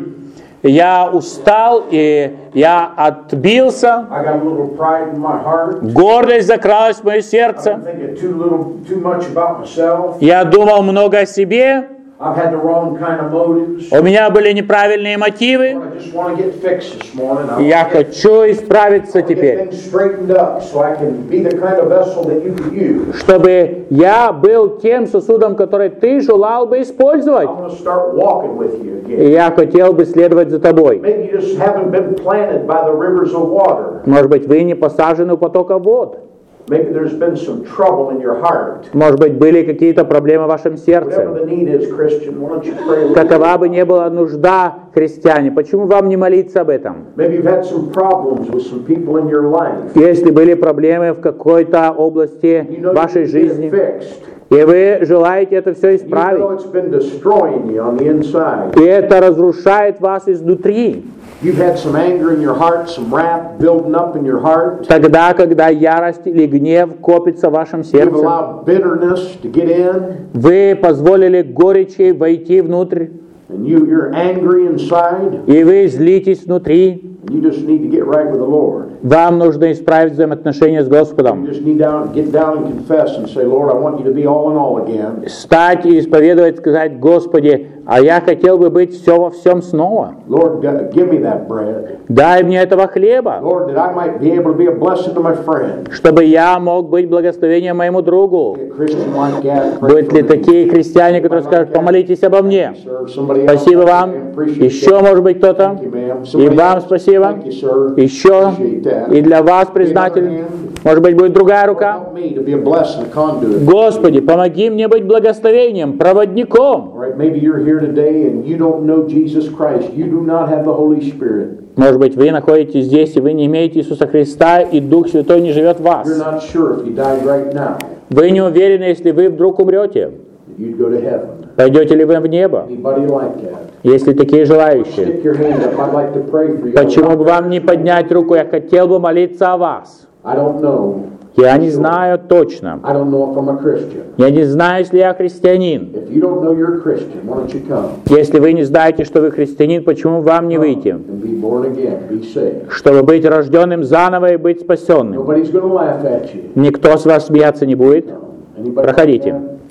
я устал, и я отбился, I got a little pride in my heart. гордость закралась в мое I'm сердце, thinking too little, too much about myself. я думал много о себе, I've had the wrong kind of motives. у меня были неправильные мотивы, I just want to get fixed this morning. I и я want to get, хочу исправиться get теперь, things straightened up so I can be the kind of vessel that you could use. чтобы я был тем сосудом, который ты желал бы использовать, I'm going to start walking with you и again. я хотел бы следовать за тобой. Maybe you just haven't been planted by the rivers of water. Может быть, вы не посажены у потока вод, Maybe there's been some trouble in your heart. может быть, были какие-то проблемы в вашем Whatever сердце. the need is, Christian, why don't you pray a little Какова bit? бы ни была нужда, христиане, почему вам не молиться об этом? Maybe you've had some problems with some people in your life. Если были проблемы в какой-то области You know вашей you need to get жизни, it fixed. и вы желаете это все You know исправить, it's been destroying you on the inside. и это разрушает вас изнутри, You've had some anger in your heart, some wrath building up in your heart. тогда, когда ярость или гнев копится в вашем You've сердце, allowed bitterness to get in, вы позволили горечи войти внутрь, and you, you're angry inside, и вы злитесь внутри, and you just need to get right with the Lord. вам нужно исправить взаимоотношения с You Господом. just need to get down and confess and say, Lord, I want you to be all in all again. Стать и исповедовать, сказать: Господи, а я хотел бы быть все во всем снова. Lord, g- give me that bread. Дай мне этого хлеба, Lord, that I might be able to be a blessing to my friend. чтобы я мог быть благословением моему другу. A Christian like that, pray Будут ли for me. такие христиане, которые скажут: помолитесь обо мне? Sir, somebody else, Спасибо I вам. appreciate Еще, that. может быть, кто-то? Thank you, ma'am. И Somebody вам else, спасибо. thank you, sir. Еще. Appreciate that. И для вас признатель. Может быть, будет другая Lord, рука. help me to be a blessing, a conduit. Господи, помоги мне быть благословением, проводником. All right, maybe you're here today and you don't know Jesus Christ. You do not have the Holy Spirit. Может быть, вы находитесь здесь, и вы не имеете Иисуса Христа, и Дух Святой не живет в вас. You're not sure if you died right now Вы не уверены, если вы вдруг умрете, that you'd go to heaven. пойдете ли вы в небо, Anybody like that? если такие желающие. Stick your hand up. I'd like to pray for you. Почему бы вам не поднять руку? Я хотел бы молиться о вас. I don't know. Я не знаю точно. I don't know if I'm a Christian. Я не знаю, если я христианин. If you don't know you're a Christian, why don't you come Если вы не знаете, что вы христианин, почему вам не выйти? and be born again, be saved? Чтобы быть рожденным заново и быть спасенным. Nobody's going to laugh at you. Никто с вас смеяться не будет. Anybody Проходите. like that?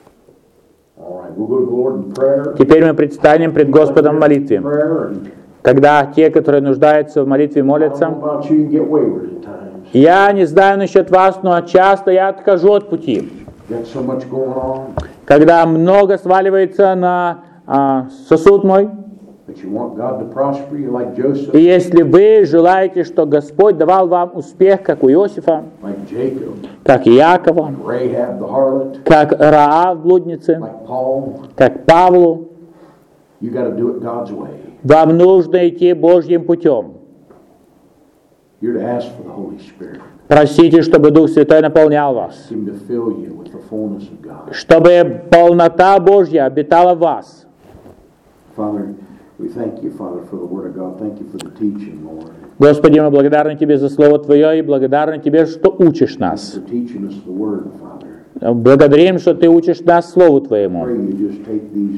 All right, we'll go to the Lord in prayer. Теперь мы предстанем пред Господом в молитве. Prayer, and Когда те, которые нуждаются в молитве, I don't молятся. know about you, you get wayward at times. Я не знаю насчет вас, но часто я отхожу от пути. You got so much going on Когда много сваливается на а, сосуд мой. that you want God to prosper you like Joseph, И если вы желаете, что Господь давал вам успех, как у Иосифа, like Jacob, как Иакова, Rahab the harlot, как Раав блудницы, like Paul, как Павлу, you got to do it God's way. вам нужно идти Божьим путем. You're to ask for the Holy Spirit. Просите, чтобы Дух Святой наполнял вас, Him to fill you with the fullness of God. чтобы полнота Божья обитала в вас. Father, we thank you, Father, for the Word of God. Thank you for the teaching, Lord. Господи, мы благодарны Тебе за Слово Твое и благодарны Тебе, что учишь нас. For teaching us the Word, Father. Благодарим, что Ты учишь нас Слову Pray Твоему. you just take these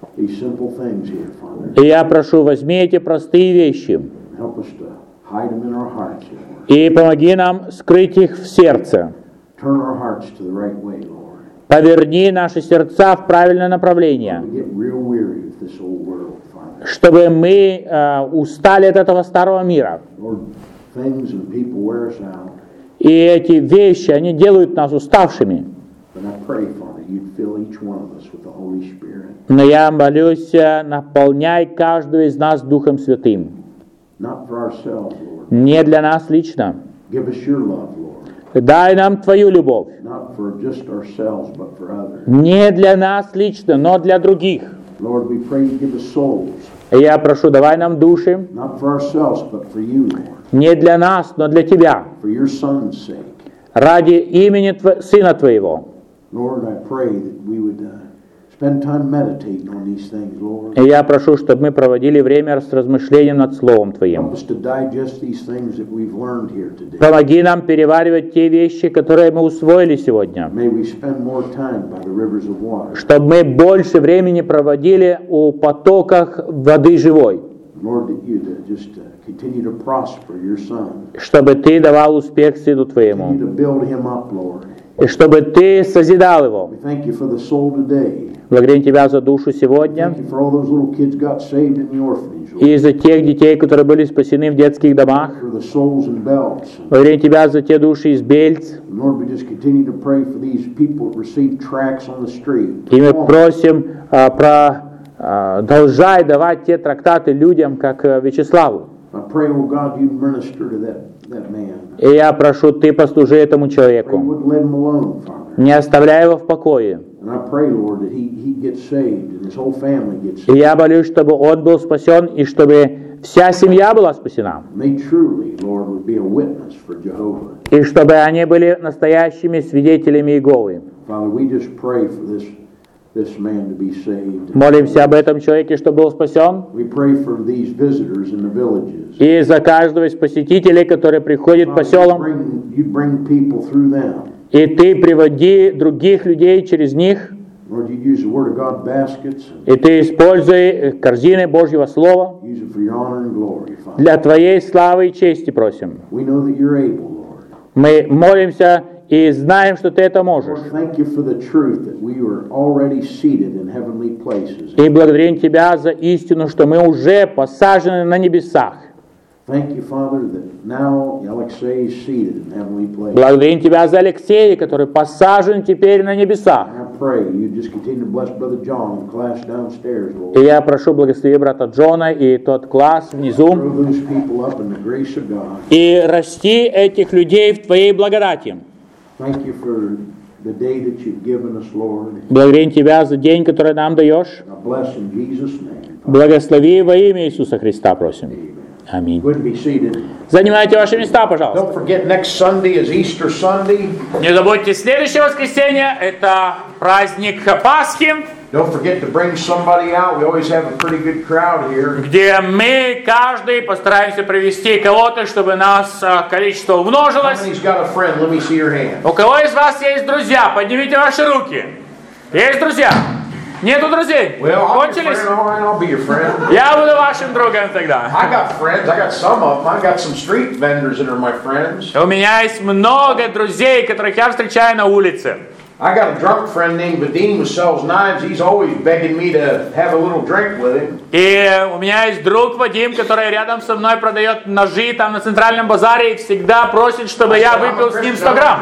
these simple things here, Father. И я прошу, возьми эти простые вещи Help us to hide them in our hearts, Lord. и помоги нам скрыть их в сердце. Turn our hearts to the right way, Lord. Поверни наши сердца в правильное направление, We get real weary with this old world, Father. чтобы мы э, устали от этого старого мира. Lord, things and people wear us out. И эти вещи, они делают нас уставшими. But I pray, Father, you'd fill each one of us with the Holy Spirit. Но я молюсь, э, наполняй каждого из нас Духом Святым. Not for ourselves, Lord. Не для нас лично. Give us your love, Lord. Дай нам Твою любовь. Not for just ourselves, but for others. Не для нас лично, но для других. Lord, we pray you give us souls. И я прошу, давай нам души. Not for ourselves, but for you, Lord. Не для нас, но для Тебя. For your Son's sake. Ради имени Тво- Сына Твоего. Lord, I pray that we would uh, spend time meditating on these things, Lord. И я прошу, чтобы мы проводили время с размышлением над Словом Help Твоим. us to digest these things that we've learned here today. Помоги нам переваривать те вещи, которые мы усвоили сегодня. May we spend more time by the rivers of water. Чтобы мы больше времени проводили у потоках воды живой. Lord, that you to just uh, continue to prosper your Son. Чтобы Ты давал успех Сыну Continue Твоему. to build him up, Lord. И чтобы Ты созидал его. We thank you for the soul today. Благодарим Тебя за душу сегодня. Thank you for all those little kids got saved in the orphanage, Lord. И за тех детей, которые были спасены в детских домах. For the souls in belts. Благодарим Тебя за те души из Бельц. And Lord, we just continue to pray for these people that receive tracts on the street. И мы просим а, про а, должай давать те трактаты людям, как а, Вячеславу. I pray, oh God, you minister to that, that man. И я прошу, Ты послужи этому Pray you человеку. wouldn't let him alone, Father. Не оставляй его в покое. And I pray, Lord, that he, he gets saved and his whole family gets И saved. я молюсь, чтобы он был спасен, и чтобы вся семья была спасена. And they truly, Lord, would be a witness for Jehovah. И чтобы они были настоящими свидетелями Иеговы. Father, we just pray for this, this man to be saved. Молимся об этом человеке, чтобы был спасен. We pray for these visitors in the villages. И за каждого из посетителей, который приходит по Father, you селам. bring, you bring people through them. И Ты приводи других людей через них. Lord, you use the Word of God baskets. И Ты используй корзины Божьего Слова Use it for your honor and glory, Father. для Твоей славы и чести, просим. We know that you're able, Lord. Мы молимся и знаем, что Ты это можешь. Lord, thank you for the truth that we were already seated in heavenly places. И благодарим Тебя за истину, что мы уже посажены на небесах. Thank you, Father, that now Alexei is seated in heavenly places. Благодарим Тебя за Алексея, который посажен теперь на небесах. I pray you just continue to bless Brother John and class downstairs, И Lord. я прошу благослови брата Джона и тот класс внизу. Grow those people up in the grace of God. И расти этих людей в Твоей благодати. Thank you for the day that you've given us, Lord. Благодарим Тебя за день, который нам даешь. I bless in Jesus' name. Благослови во имя Иисуса Христа, просим. Аминь. Good to be seated. Занимайте ваши места, пожалуйста. Don't forget, next Sunday is Easter Sunday. Не забудьте, следующее воскресенье – это праздник Пасхи, Don't forget to bring somebody out. We always have a pretty good crowd here. где мы, каждый, постараемся привести кого-то, чтобы нас а, количество How умножилось. many's got a friend? Let me see your hand. У кого из вас есть друзья? Поднимите ваши руки. Есть друзья? Нету друзей? Well, I'll be your Кончились? friend. All right, I'll be your friend. Я буду вашим другом тогда. I got friends. I got some of them. I got some street vendors that are my friends. У меня есть много друзей, которых я встречаю на улице. I got a drunk friend named Vadim who sells knives. He's always begging me to have a little drink with him. И у меня есть друг Вадим, который рядом со мной продает ножи там на центральном базаре и всегда просит, чтобы я выпил с ним сто грамм.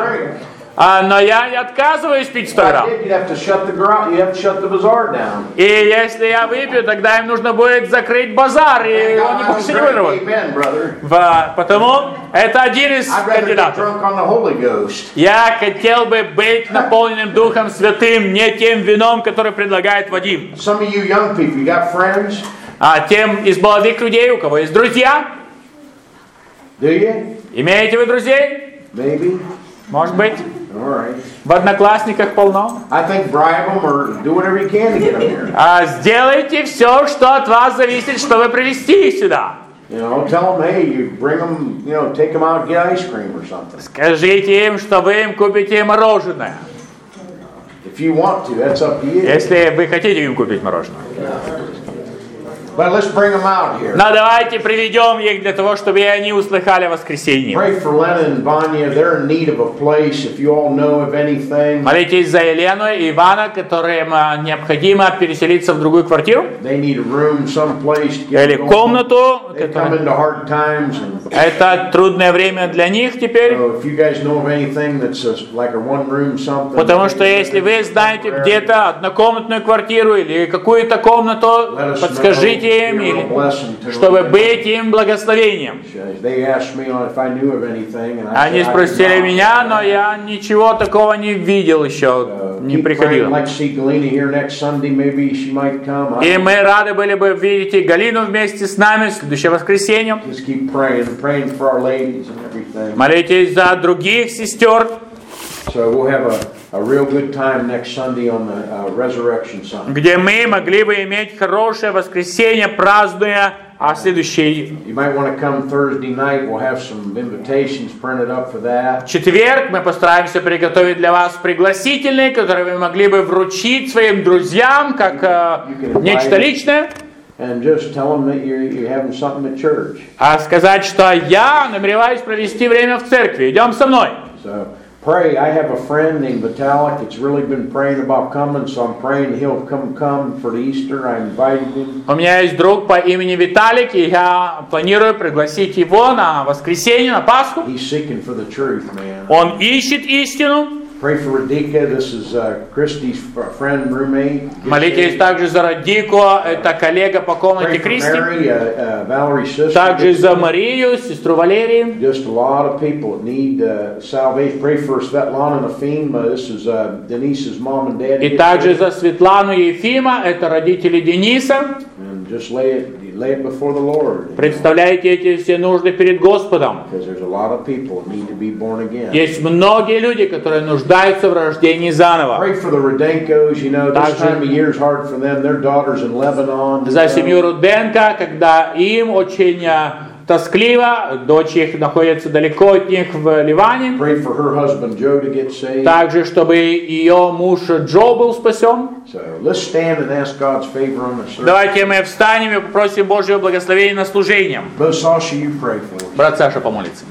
А, но я не отказываюсь пить сто грамм. You'd have to shut the garage. You have to shut the bazaar down. И если я выпью, тогда им нужно будет закрыть базар, и они больше не вырвут. Amen, brother. В- Потому это один из I'd rather get кандидатов. drunk on the Holy Ghost. Я хотел бы быть наполненным Духом Святым, не тем вином, который предлагает Вадим, Some of you young people, you got friends? а тем из молодых людей, у кого есть друзья. Do you? Имеете вы друзей? Maybe. Может быть. All right. В Одноклассниках полно. I think bribe them or do whatever you can to get them here. А сделайте все, что от вас зависит, чтобы привести их сюда. You know, tell them, hey, you bring them, you know, take them out and get ice cream or something. Скажите им, что вы им купите мороженое. If you want to, that's up to you. Если вы хотите им купить мороженое. But let's bring them out here. Но давайте приведем их для того, чтобы и они услыхали воскресенье. Pray for Lena and Vanya. They're in need of a place. If you all know of anything. Молитесь за Елену и Ивана, которым необходимо переселиться в другую квартиру. They need a room, someplace to get Или going. комнату. They come into hard times. And Это трудное время для них теперь. so if you guys know of anything that's a, like a one room something. Потому что если вы знаете где-то однокомнатную квартиру или какую-то комнату, подскажите им, или, чтобы быть им благословением. Они спросили меня, но я ничего такого не видел еще, не приходил. И мы рады были бы видеть и Галину вместе с нами в следующее воскресенье. Молитесь за других сестер. So we'll have a, a real good time next Sunday on the uh, Resurrection Sunday. Где мы могли бы иметь хорошее воскресенье, празднуя о следующей. You might want to come Thursday night. We'll have some invitations printed up for that. В четверг мы постараемся приготовить для вас пригласительные, которые вы могли бы вручить своим друзьям как э, нечто личное. And just tell them that you're, you're having something at church. А сказать, что я намереваюсь провести время в церкви. Идем со мной. So, pray. I have a friend named Vitalik that's really been praying about coming, so I'm praying he'll come come for the Easter. I invited him. У меня есть друг по имени Виталик, и я планирую пригласить его на воскресенье, на Пасху. He's seeking for the truth, man. Он ищет истину. Pray for Radhika. This is uh, Christy's friend, roommate. Молитесь также за Радико, это коллега по комнате Кристи. Mary, uh, uh, Valerie's sister. Также за Марию, сестру Валерию. Just a lot of people that need uh, salvation. Pray for Svetlana and Efim. Uh, this is uh, Denise's mom and dad. И также за Светлану и Ефима, это родители Дениса. And just lay it, lay it before the Lord. Представляете эти все нужды перед Господом. Because there's a lot of people that need to be born again. Есть многие люди, которые нуждаются в рождении заново. Pray for the Rudenkos. You know, this time of year is hard for them. Their daughter's in Lebanon. За семью Руденко, когда им очень тоскливо, дочь их находится далеко от них в Ливане. Pray for her husband Joe to get saved. Также, чтобы ее муж Джо был спасен. So let's stand and ask God's favor on the service. Давайте мы встанем и попросим Божьего благословения на служение. Brother Sasha, you pray for us. Брат Саша помолится.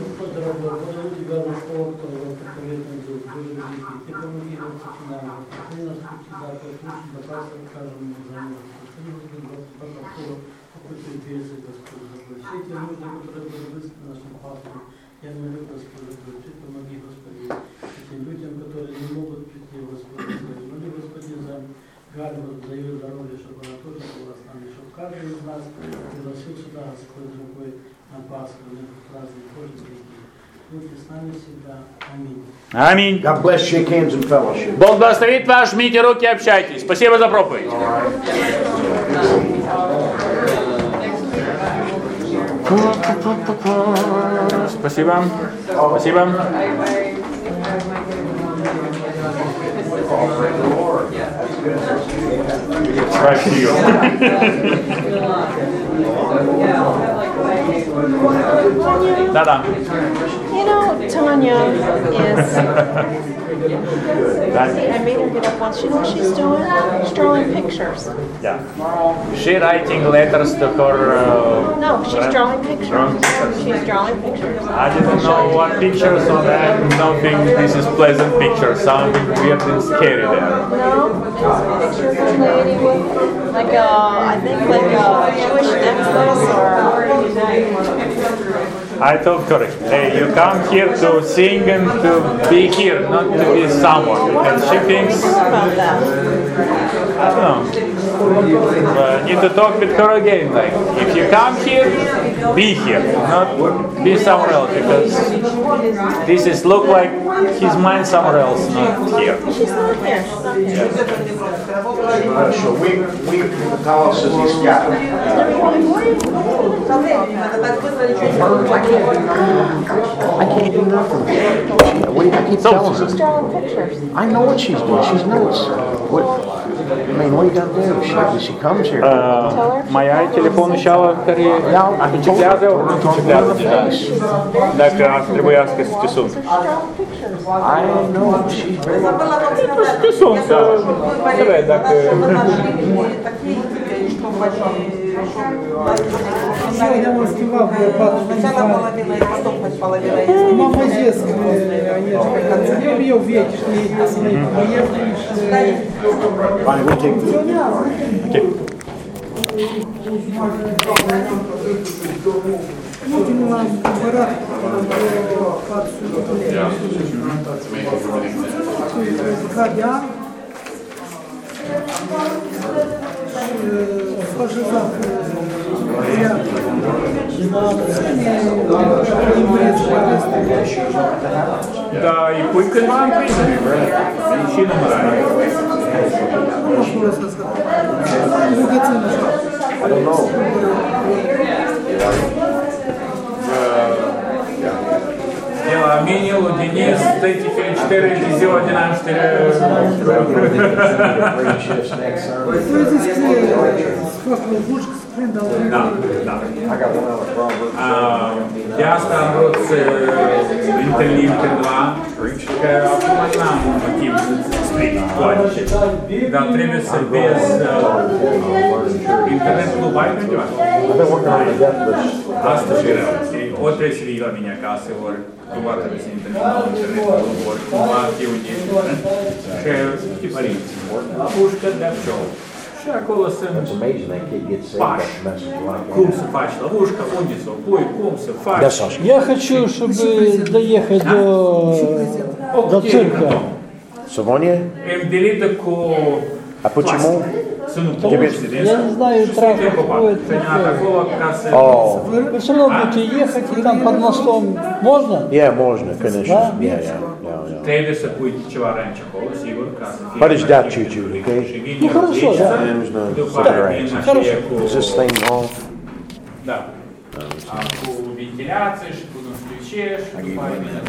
Я молю, Господи, Господи, помоги, Господи, этим людям, которые не могут прийти, Господи, молю, Господи, за Галю, за ее здоровье, чтобы она тоже была с нами, чтобы каждый из нас пригласил сюда, Господь, другой на Пасху, на этот праздник, Божий Христос. Будьте с нами всегда. Аминь. Аминь. God bless, shake hands and fellowship. Бог благословит вас, жмите руки, общайтесь. Спасибо за проповедь. Спасибо. Спасибо. Да-да. You know, Tanya is. I made her get up once. You know what she's doing? She's drawing pictures. Yeah. She writing letters to her. Uh, No, she's drawing pictures. Drawing pictures. She's drawing pictures. I didn't know what pictures, so I don't think this is pleasant picture. Something weird and scary there. No, pictures of a lady with, like a, I think like a Jewish necklace or. I told her, hey, you come here to sing and to be here, not to be someone. And she thinks, About that. I don't know. Uh, need to talk with her again. Like, if you come here, be here, not be somewhere else, because this is look like his mind somewhere else, not here. She's not here. She's not here. Uh, so we, we, Vitalik says he's got it. I can't do nothing. What do you, I keep telling She's her. drawing pictures. I know what she's doing. She's nuts. What? I mean, what are you gonna do? She, she comes here. Uh, моя телефон ищала скорее. I Чеклязе, чеклязе. Так, trebuie să scusun. So she's drawing pictures. I know. She's very Забыла вам сказать. Ты солнце. Я думаю, что вы Давай, болеете. так, Наши э, вы нашли мне такие, чтобы Сегодня он успевал сначала половина и потом хоть половина есть. Мама зеска, я б ее ветер, поехали. Fine, we'll take this. Ну, нам барак Кадя, пожизав Да, и пуйка вам прийшли. Причина моральна. I don't know. Дело Аминил, Денис, Тетти, четыре, Лизио, Динам, четыре. Great shifts next Sunday. Да, да. I got one out of Proverbs. А, Я ставлю интерлимпер два, că acum n-am motiv să-ți explic toate. Dar trebuie să vezi internetul nu vai undeva. I've been working on the death list. Asta și rău, știi? Ori trebuie să vii la mine acasă, ori cumva trebuie să internetul, internetul, ori cumva fi unde. Și știi părinți, la pușcă de picior. Și acolo sunt It's amazing that kid gets saved pași. that message like Cum that. să faci ловушка, unde să o pui, cum să faci. Да, Саша. Я хочу, чтобы доехать до, до цирка. Савония? Им делиtă cu А почему? să nu Тебе- poți de Я не знаю, трафик ходит. acolo ca să... О, Вы все равно будете ехать, и там под мостом можно? yeah, можно, конечно. Да? Yeah, yeah, yeah, yeah. Trebuie să pui ceva ranci acolo, sigur, ca să fie... What is that, Ciuciu, okay? Și vine Nu, хорошо, rotița, da. Нужно după собирать. aia vin Хорошо. aceea cu... Is this thing off? Da. Cu ventilație și cu nu știu ce, și după aia vine